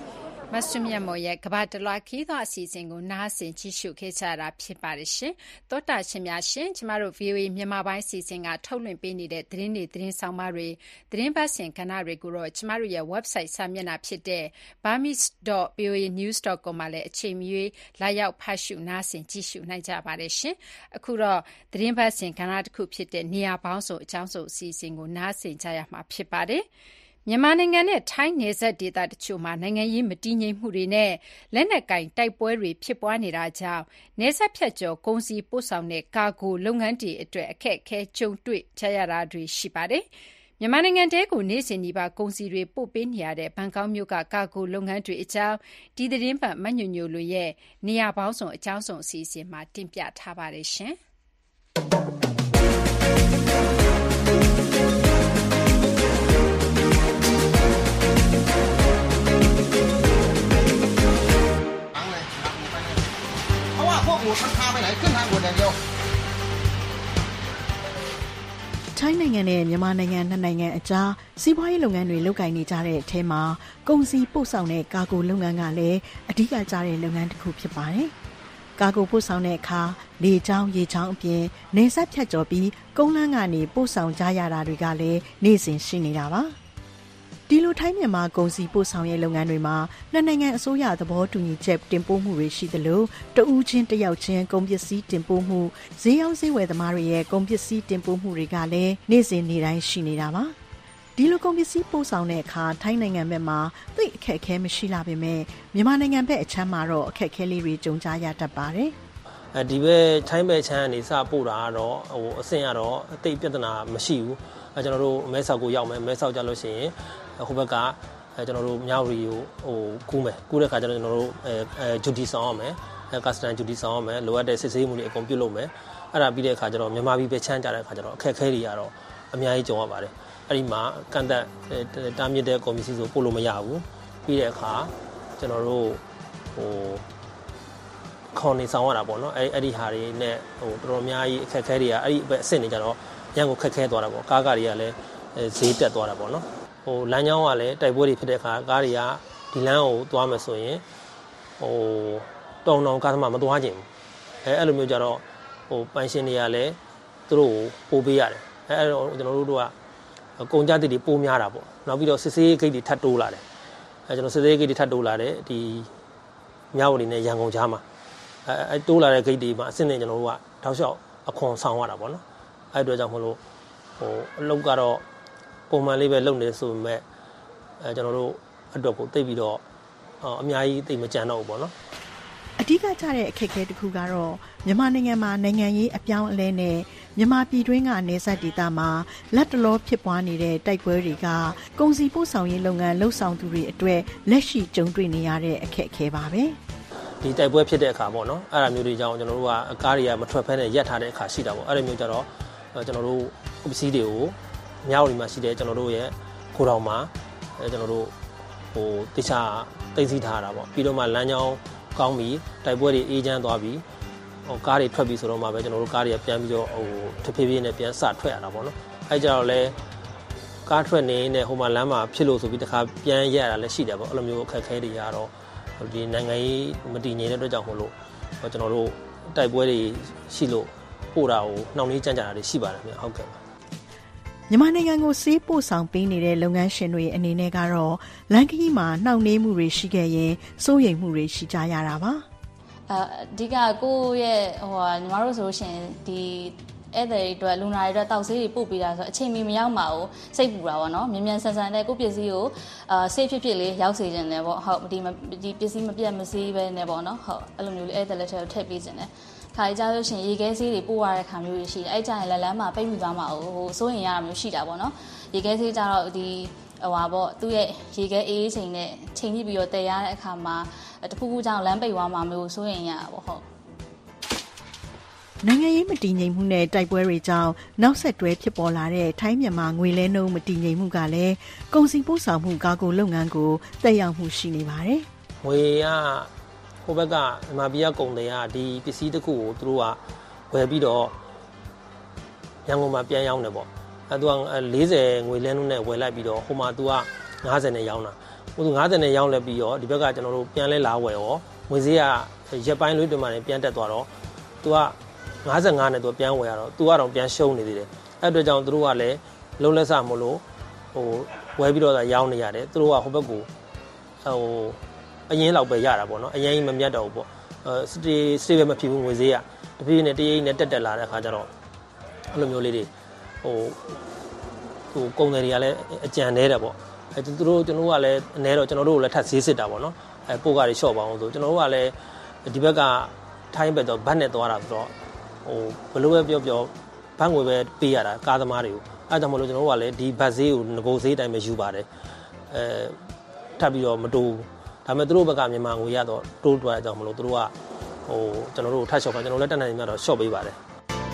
မဆုမြတ်မော်ရဲ့ကဘာတလွားခီးသောအစီအစဉ်ကိုနားဆင်ကြည့်ရှုခဲ့ကြတာဖြစ်ပါတယ်ရှင်။သောတာရှင်များရှင်ကျမတို့ VOA မြန်မာပိုင်းအစီအစဉ်ကထုတ်လွှင့်ပေးနေတဲ့သတင်းတွေသတင်းဆောင်မတွေသတင်းပတ်စဉ်ကဏ္ဍတွေကိုတော့ကျမတို့ရဲ့ website စာမျက်နှာဖြစ်တဲ့ burmese.voanews.com မှာလည်းအချိန်မီလာရောက်ဖတ်ရှုနားဆင်ကြည့်ရှုနိုင်ကြပါတယ်ရှင်။အခုတော့သတင်းပတ်စဉ်ကဏ္ဍတစ်ခုဖြစ်တဲ့နေရာပေါင်းစုံအကြောင်းစုံအစီအစဉ်ကိုနားဆင်ကြရမှာဖြစ်ပါတယ်။မြန်မာနိုင်ငံနဲ့ထိုင်းနယ်စပ်ဒေသတချို့မှာနိုင်ငံရေးမတည်ငြိမ်မှုတွေနဲ့လက်နက်ကင်တိုက်ပွဲတွေဖြစ်ပွားနေတာကြောင့်နယ်စပ်ဖြတ်ကျော်ကုန်စည်ပို့ဆောင်တဲ့ကာဂိုလုပ်ငန်းတွေအတွက်အခက်အခဲကြုံတွေ့ကြရတာတွေရှိပါတယ်။မြန်မာနိုင်ငံတဲကိုနေ့စဉ်ဒီပါကုန်စည်တွေပို့ပေးနေရတဲ့ဘန်ကောက်မြို့ကကာဂိုလုပ်ငန်းတွေအကြောင်းဒီသတင်းပတ်မညွညိုလိုရဲ့နေရာပေါင်းစုံအကြောင်းစုံအစီအစဉ်မှာတင်ပြထားပါတယ်ရှင်။ထိုင်းနိုင်ငံနဲ့မြန်မာနိုင်ငံနှစ်နိုင်ငံအကြားစီးပွားရေးလုပ်ငန်းတွေလုပ်ကိုင်နေကြတဲ့အထဲမှာကုန်စည်ပို့ဆောင်တဲ့ကာဂိုလုပ်ငန်းကလည်းအဓိကကျတဲ့လုပ်ငန်းတစ်ခုဖြစ်ပါတယ်။ကာဂိုပို့ဆောင်တဲ့အခါလေကြောင်းရေကြောင်းအပြင်နေဆက်ဖြတ်ကျော်ပြီးကုန်းလမ်းကနေပို့ဆောင်ကြရတာတွေကလည်းနေ့စဉ်ရှိနေတာပါ။ဒီလိုထိုင်းမြန်မာကုန်စည်ပို့ဆောင်ရေးလုပ်ငန်းတွေမှာနှစ်နိုင်ငံအစိုးရသဘောတူညီချက်တင်ပို့မှုတွေရှိသလိုတဦးချင်းတယောက်ချင်းကုန်ပစ္စည်းတင်ပို့မှုဈေးရောင်းဈေးဝယ်သမားတွေရဲ့ကုန်ပစ္စည်းတင်ပို့မှုတွေကလည်းနေ့စဉ်နေ့တိုင်းရှိနေတာပါဒီလိုကုန်ပစ္စည်းပို့ဆောင်တဲ့အခါထိုင်းနိုင်ငံဘက်မှာသိအခက်အခဲမရှိလာပေမဲ့မြန်မာနိုင်ငံဘက်အချမ်းမှာတော့အခက်အခဲလေးတွေကြုံကြရတတ်ပါတယ်ဒီဘက်ထိုင်းဘက်ချမ်းကနေစပို့တာကတော့အဆင့်ကတော့အသိပြဿနာမရှိဘူးကျွန်တော်တို့မဲဆောက်ကိုရောက်မယ်မဲဆောက်ကြလို့ရှိရင်ဟိုဘက်ကကျွန်တော်တို့မြောက်ရီကိုကူးမယ်ကူးတဲ့ခါကျတော့ကျွန်တော်တို့ဂျူတီဆောင်ရမယ်customer duty ဆောင်ရမယ်လိုအပ်တဲ့စစ်ဆေးမှုတွေအကုန်ပြုလုပ်မယ်အဲ့ဒါပြီးတဲ့အခါကျတော့မြန်မာပြည်ပဲချမ်းကြတဲ့အခါကျတော့အခက်အခဲတွေကတော့အများကြီးကြုံရပါတယ်အဲ့ဒီမှာကန်တက်တားမြစ်တဲ့ကော်မစီဆိုပို့လို့မရဘူးပြီးတဲ့အခါကျွန်တော်တို့ခေါင်းနေဆောင်ရတာပေါ့နော်အဲ့ဒီဟာတွေနဲ့တော်တော်များကြီးအခက်အခဲတွေကအဲ့ဒီအဆင့်နေကြတော့ရန်ကိုခက်ခဲသွားတာပေါ့ကားတွေကလည်းဈေးတက်သွားတာပေါ့နော်လမ်းကြောင်းကလည်းတိုက်ပွဲတွေဖြစ်တဲ့အခါကားတွေကဒီလမ်းကိုသွားမယ်ဆိုရင်တောင်ကားသမားမသွားခြင်းဘူးအဲ့လိုမျိုးကြတော့ပိုင်ရှင်တွေကလည်းသူတို့ကိုပို့ပေးရတယ်အဲ့တော့ကျွန်တော်တို့ကကုန်ကြတိတွေပိုးများတာပေါ့နောက်ပြီးတော့စစ်ဆေးဂိတ်တွေထပ်တိုးလာတယ်ကျွန်တော်စစ်ဆေးဂိတ်တွေထပ်တိုးလာတယ်ဒီမြောက်ဝတီနဲ့ရန်ကုန်ကြားမှာတိုးလာတဲ့ဂိတ်တွေမှာအစစ်နဲ့ကျွန်တော်တို့ကတောက်လျှောက်အခွန်ဆောင်ရတာပေါ့နော်အဲ့အတွက်ကြောင့်မလို့အလုပ်ကတော့ပုံမှန်လေးပဲလုပ်နေဆိုပေမဲ့ကျွန်တော်တို့အတွက်ကိုတိတ်ပြီးတော့အများကြီးတိတ်မကြံတော့ဘူးပေါ့နော်အဓိကကျတဲ့အခက်အခဲတစ်ခုကတော့မြန်မာနိုင်ငံမှာနိုင်ငံရေးအပြောင်းအလဲနဲ့မြန်မာပြည်တွင်းကနေဆက်ဒေသမှာလက်တလောဖြစ်ပွားနေတဲ့တိုက်ပွဲတွေကကုန်စည်ပို့ဆောင်ရေးလုပ်ငန်းလှုပ်ဆောင်သူတွေအတွက်လက်ရှိကြုံတွေ့နေရတဲ့အခက်အခဲပါပဲဒီတိုက်ပွဲဖြစ်တဲ့အခါပေါ့နော်အဲ့ဒါမျိုးတွေကြောင့်ကျွန်တော်တို့ကကားတွေကမထွက်ဖက်နဲ့ရက်ထားတဲ့အခါရှိတာပေါ့အဲ့ဒီမျိုးကြတော့ကျွန်တော်တို့ပစ္စည်းတွေကိုမြောက်ရီမှာရှိတဲ့ကျွန်တော်တို့ရဲ့ကိုတောင်မှာကျွန်တော်တို့တိကျသိသိထားတာပေါ့ပြီးတော့မှလမ်းကြောင်းကောင်းပြီတိုက်ပွဲတွေအေးချမ်းသွားပြီကားတွေထွက်ပြီဆိုတော့မှပဲကျွန်တော်တို့ကားတွေကပြန်ပြီးတော့တဖြည်းဖြည်းနဲ့ပြန်စထွက်ရတာပေါ့နော်အဲကြတော့လဲကားထွက်နေတဲ့ဟိုမှာလမ်းမှာဖြစ်လို့ဆိုပြီးတခါပြန်ရတာလည်းရှိတယ်ပေါ့အဲ့လိုမျိုးအခက်အခဲတွေကတော့ဒီနိုင်ငံရေးမတည်ငြိမ်တဲ့အတွက်ကြောင့်မို့လို့ကျွန်တော်တို့တိုက်ပွဲတွေရှိလို့ပို့တာကိုနှောင့်နှေးကြမ်းကြတာတွေရှိပါတယ်ဗျဟုတ်ကဲ့ပါမြန်မာနိုင်ငံကိုဆေးပို့ဆောင်ပေးနေတဲ့လုပ်ငန်းရှင်တွေအနေနဲ့ကတော့လမ်းခရီးမှာနှောင့်နှေးမှုတွေရှိခဲ့ရင်စိုးရိမ်မှုတွေရှိကြရတာပါအဓိကကိုယ့်ရဲ့ညီမတို့ဆိုလို့ရှိရင်ဒီဧည့်သည်တွေအတွက်လူနာတွေအတွက်တောက်ဆေးတွေပို့ပေးတာဆိုအချိန်မီမရောက်မှာကိုစိတ်ပူတာပေါ့နော်မြန်မြန်ဆန်ဆန်နဲ့ကိုယ့်ပစ္စည်းကိုဆေးဖြစ်ဖြစ်လေးရောက်စေချင်တယ်ပေါ့ဟုတ်ဒီပစ္စည်းမပြတ်မစည်းပဲနဲ့ပေါ့နော်ဟုတ်အဲ့လိုမျိုးလေးဧည့်သည်လက်ထဲကိုထည့်ပေးခြင်းတယ်ခါကြလို့ရှိရင်ရေခဲဆေးတွေပို့ရတဲ့ခါမျိုးတွေရှိတယ်အဲ့ကြရင်လမ်းမှာပိတ်မိသွားမှာစိုးရင်ရတာမျိုးရှိတာပေါ့နော်ရေခဲဆေးကြတော့ဒီပေါ့သူ့ရဲ့ရေခဲအေးချိန်နဲ့ချိန်ကြည့်ပြီးတော့တည်ရတဲ့အခါမှာတခုခုကြောင့်လမ်းပိတ်သွားမှာမျိုးစိုးရင်ရတာပေါ့ဟုတ်နိုင်ငံရေးမတည်ငြိမ်မှုနဲ့တိုက်ပွဲတွေကြောင့်နောက်ဆက်တွဲဖြစ်ပေါ်လာတဲ့ထိုင်းမြန်မာငွေလဲနှုန်းမတည်ငြိမ်မှုကလည်းကုန်စည်ပို့ဆောင်မှုကာကိုလုပ်ငန်းကိုသက်ရောက်မှုရှိနေပါတယ်ငွေကဟိုဘက်ကမြန်မာပြည်ကကုန်တွေကဒီပစ္စည်းတစ်ခုကိုသူတို့ကဝယ်ပြီးတော့ရန်ကုန်မှာပြန်ရောင်းတယ်ပေါ့သူက40ငွေလဲနှုန်းနဲ့ဝယ်လိုက်ပြီးတော့ဟိုမှာသူက50နဲ့ရောင်းတာ 50နဲ့ရောင်းလဲပြီးရောဒီဘက်ကကျွန်တော်တို့ပြန်လဲလာဝယ်ရောငွေဈေးကရက်ပိုင်းလွှဲတွင်မှလည်းပြန်တက်သွားတော့သူက55နဲ့သူပြန်ဝယ်ရတော့သူကတော့ပြန်ရှုံးနေသေးတယ်အဲ့အတွက်ကြောင့်သူတို့ကလည်းလုံးလက်စမလို့ဝယ်ပြီးတော့ရောင်းနေရတယ်သူတို့ကဟိုဘက်ကိုအရင်လောက်ပဲရတာပေါ့နော်အရင်မမြတ်တော့ဘူးပေါ့စတေးပဲမဖြစ်ဘူးငွေဈေးကတပြေးနဲ့တရိပ်နဲ့တက်လာတဲ့အခါကျတော့အဲ့လိုမျိုးလေးတွေကုန်တယ်တွေကလည်းအကြံနေတယ်ပေါ့ကျွန်တော်တို့ကလည်းအနေတော့ကျွန်တော်တို့ကိုလည်းထပ်ဈေးစစ်တာပေါ့နော်ပို့ကားတွေလျှော့ပါအောင်ဆိုကျွန်တော်တို့ကလည်းဒီဘက်ကထိုင်းဘက်တော့ဘတ်နဲ့သွားတာဆိုတော့ဘလို့ပဲပြောဘတ်ငွေပဲပေးရတာကားသမားတွေကိုအဲဒါကြောင့်မလို့ကျွန်တော်တို့ကလည်းဒီဘတ်ဈေးကိုငကိုဈေးတိုင်းပဲယူပါတယ်ထပ်ပြီးတော့မတိုးဒါပေမဲ့သူတို့ဘက်ကမြန်မာငွေရတော့တိုးသွားတဲ့အကြောင်းမလို့သူတို့ကကျွန်တော်တို့ထပ်လျှော့ပါကျွန်တော်လည်းတက်နိုင်နေတော့လျှော့ပေးပါတယ်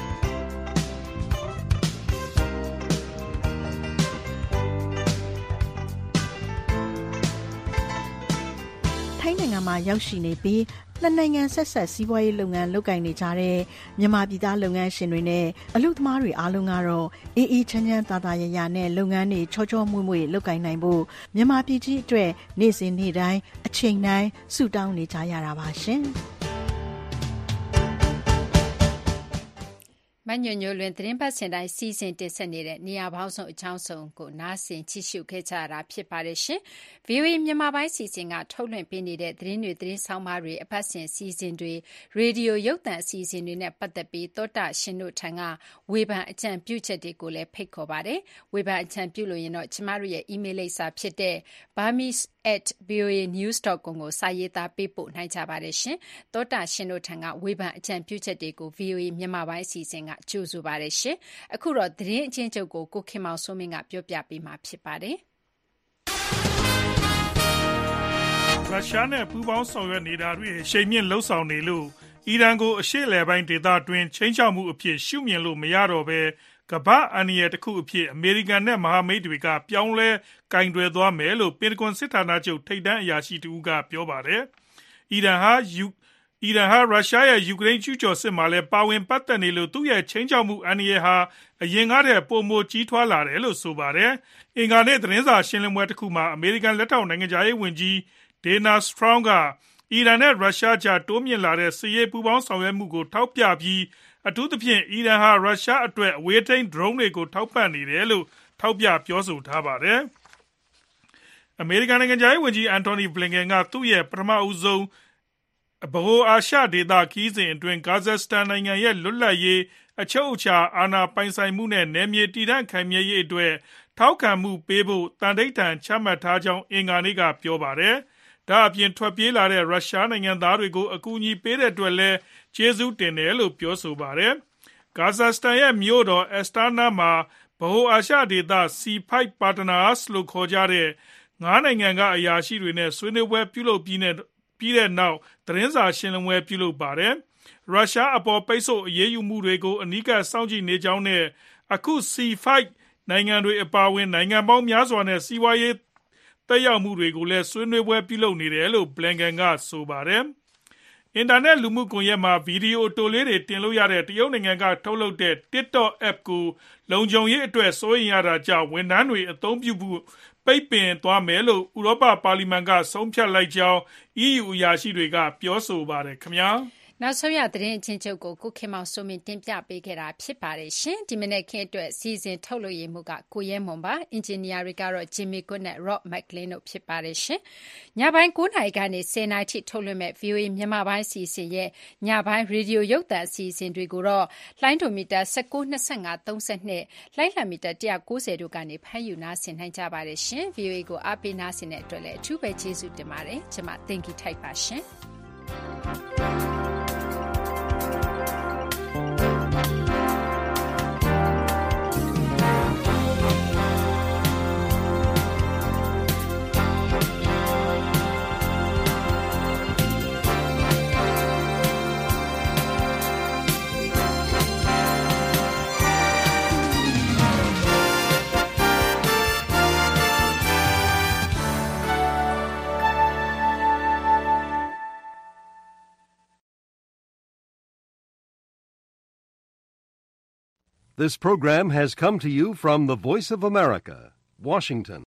မှာရောက်ရှိနေပြီးနှစ်နိုင်ငံဆက်ဆက်စီးပွားရေးလုပ်ငန်းလုပ်ကိုင်နေကြတဲ့မြန်မာပြည်သားလုပ်ငန်းရှင်တွေနဲ့အလုပ်သမားတွေအားလုံးကတော့အေးချမ်းသာသာရရနဲ့လုပ်ငန်းတွေချောမွေ့လုပ်ကိုင်နိုင်ဖို့မြန်မာပြည်ကြီးအတွက်နေ့စဉ်နေ့တိုင်းအချိန်တိုင်းဆုတောင်းနေကြရတာပါရှင်မညွလွင်သတင်းပတ်စင်တိုင်းစီစဉ်တင်ဆက်နေတဲ့နေရာပေါင်းစုံအကြောင်းစုံကိုနားဆင်ကြည့်ရှုခဲ့ကြရတာဖြစ်ပါတယ်ရှင်။ VOA မြန်မာပိုင်းစီစဉ်ကထုတ်လွှင့်ပေးနေတဲ့သတင်းဆောင်မတွေအပတ်စဉ်စီစဉ်တွေရေဒီယိုရုပ်သံအစီအစဉ်တွေနဲ့ပတ်သက်ပြီးသောတာရှင်တို့ထံကဝေဖန်အကြံပြုချက်တွေကိုလည်းဖိတ်ခေါ်ပါတယ်။ဝေဖန်အကြံပြုလို့ရင်တော့ကျမတို့ရဲ့ email လိပ်စာဖြစ်တဲ့ burmese@voanews.com ကိုစာရေးသားပေးပို့နိုင်ကြပါတယ်ရှင်။သောတာရှင်တို့ထံကဝေဖန်အကြံပြုချက်တွေကို VOA မြန်မာပိုင်းအစီအစဉ်ကကြိုဆိုပါတယ်ရှင်။အခုတော့သတင်းအချင်းချုပ်ကိုကိုခင်မောင်စိုးမင်းကပြောပြပေးမှာဖြစ်ပါတယ်။ရုရှားနဲ့ပူးပေါင်းဆောင်ရွက်နေတာတွေရှိန်မြင့်လှုပ်ဆောင်နေလို့အီရန်ကိုအရှေ့အလယ်ပိုင်းဒေသတွင်းချိန်ချောက်မှုအဖြစ်ရှုမြင်လို့မရတော့ဘဲကမ္ဘာအန္တရာယ်တစ်ခုအဖြစ်အမေရိကန်နဲ့မဟာမိတ်တွေကပြောင်းလဲကင်တွယ်သွားမယ်လို့ပင်တဂွန်စစ်ဌာနချုပ်ထိပ်တန်းအရာရှိတူကပြောပါတယ်။အီရန်ဟာရုရှားရဲ့ယူကရိန်းကျူးကျော်စစ်မှာလည်းပါဝင်ပတ်သက်နေလို့သူ့ရဲ့ချိန်ချောက်မှုအန္တရာယ်ဟာအရင်ကတည်းကပိုမိုကြီးထွားလာတယ်လို့ဆိုပါတယ်။အင်္ဂါနေ့သတင်းစာရှင်းလင်းပွဲတစ်ခုမှာအမေရိကန်လက်ထောက်နိုင်ငံခြားရေးဝန်ကြီးဒေနာစထရောင်းကအီရန်နဲ့ရုရှားကြားတိုးမြင့်လာတဲ့စစ်ရေးပူးပေါင်းဆောင်ရွက်မှုကိုထောက်ပြပြီးအထူးသဖြင့်အီရန်ဟာရုရှားအတွက်အဝေးထိန်း drone တွေကိုထောက်ပံ့နေတယ်လို့ထောက်ပြပြောဆိုထားပါတယ်။အမေရိကန်နိုင်ငံခြားရေးဝန်ကြီးအန်တိုနီဘလင်ကန်ကသူ့ရဲ့ပထမဦးဆုံးဗဟိုအာရှဒေသခီးစဉ်အတွင်းကာဇက်စတန်နိုင်ငံရဲ့လွတ်လပ်ရေးအချုပ်အခြာအာဏာပိုင်ဆိုင်မှုနဲ့နယ်မြေတည်တံ့ခိုင်မြဲရေးအတွက်ထောက်ခံမှုပေးဖို့တန်ဋိဌာန်ချမှတ်ထားကြောင်းအင်္ဂါနေ့ကပြောပါတယ်။ဒါအပြင်ထွက်ပြေးလာတဲ့ရုရှားနိုင်ငံသားတွေကိုအကူအညီပေးတဲ့အတွက်လည်းကျေးဇူးတင်တယ်လို့ပြောဆိုပါတယ်။ကာဇက်စတန်ရဲ့မြို့တော်အက်စတာနာမှာဗဟိုအာရှဒေသ C5 Partners လို့ခေါ်ကြတဲ့9နိုင်ငံကအရာရှိတွေနဲ့ဆွေးနွေးပွဲပြုလုပ်ပြီးတဲ့နောက်သတင်းစာရှင်းလင်းပွဲပြုလုပ်ပါတယ်။ရုရှားအပေါ်ပိတ်ဆို့အရေးယူမှုတွေကိုအနီးကပ်စောင့်ကြည့်နေကြောင်းနဲ့အခု C5 နိုင်ငံတွေအပါအဝင်နိုင်ငံပေါင်းများစွာနဲ့စီးပွားရေးသက်ရောက်မှုတွေကိုလည်းဆွေးနွေးပွဲပြုလုပ်နေတယ်လို့ဘလန်ကန်ကဆိုပါတယ်။အင်တာနက်လူမှုကွန်ရက်မှာဗီဒီယိုတိုလေးတွေတင်လို့ရတဲ့တရုတ်နိုင်ငံကထုတ်လုပ်တဲ့ TikTok app ကိုလုံခြုံရေးအတွက်စိုးရိမ်ရတာကြောင့်ဝန်ထမ်းတွေအသုံးပြုမှုပိတ်ပင်သွားမယ်လို့ဥရောပပါလီမန်ကဆုံးဖြတ်လိုက်ကြောင်း EU အရာရှိတွေကပြောဆိုပါတယ်ခင်ဗျာ။နောက်ဆုံးရသတင်းအချင်းချုပ်ကိုကိုခင်မောင်စိုးမင်းတင်ပြပေးခဲ့တာဖြစ်ပါတယ်ရှင်ဒီမနေ့ခင်းအတွက်စီစဉ်ထုတ်လွှင့်ရမှုကကိုရဲမွန်ပါအင်ဂျင်နီယာတွေကတော့ Jimmy Good နဲ့ Rob McLean တို့ဖြစ်ပါတယ်ရှင်ညပိုင်း9:00နာရီကနေ10:00နာရီထိထုတ်လွှင့်မဲ့ VOA မြန်မာပိုင်းစီစဉ်ရဲ့ညပိုင်းရေဒီယိုရုပ်သံအစီအစဉ်တွေကိုတော့လိုင်းဒိုမီတာ19 25 32လိုင်းလံမီတာ190တို့ကနေဖမ်းယူနားဆင်နိုင်ကြပါတယ်ရှင် VOA ကိုအားပေးနားဆင်တဲ့အတွက်လည်းအထူးပဲကျေးဇူးတင်ပါတယ်ကျွန်မတင်ကီထိုက်ပါရှင် This program has come to you from the Voice of America, Washington.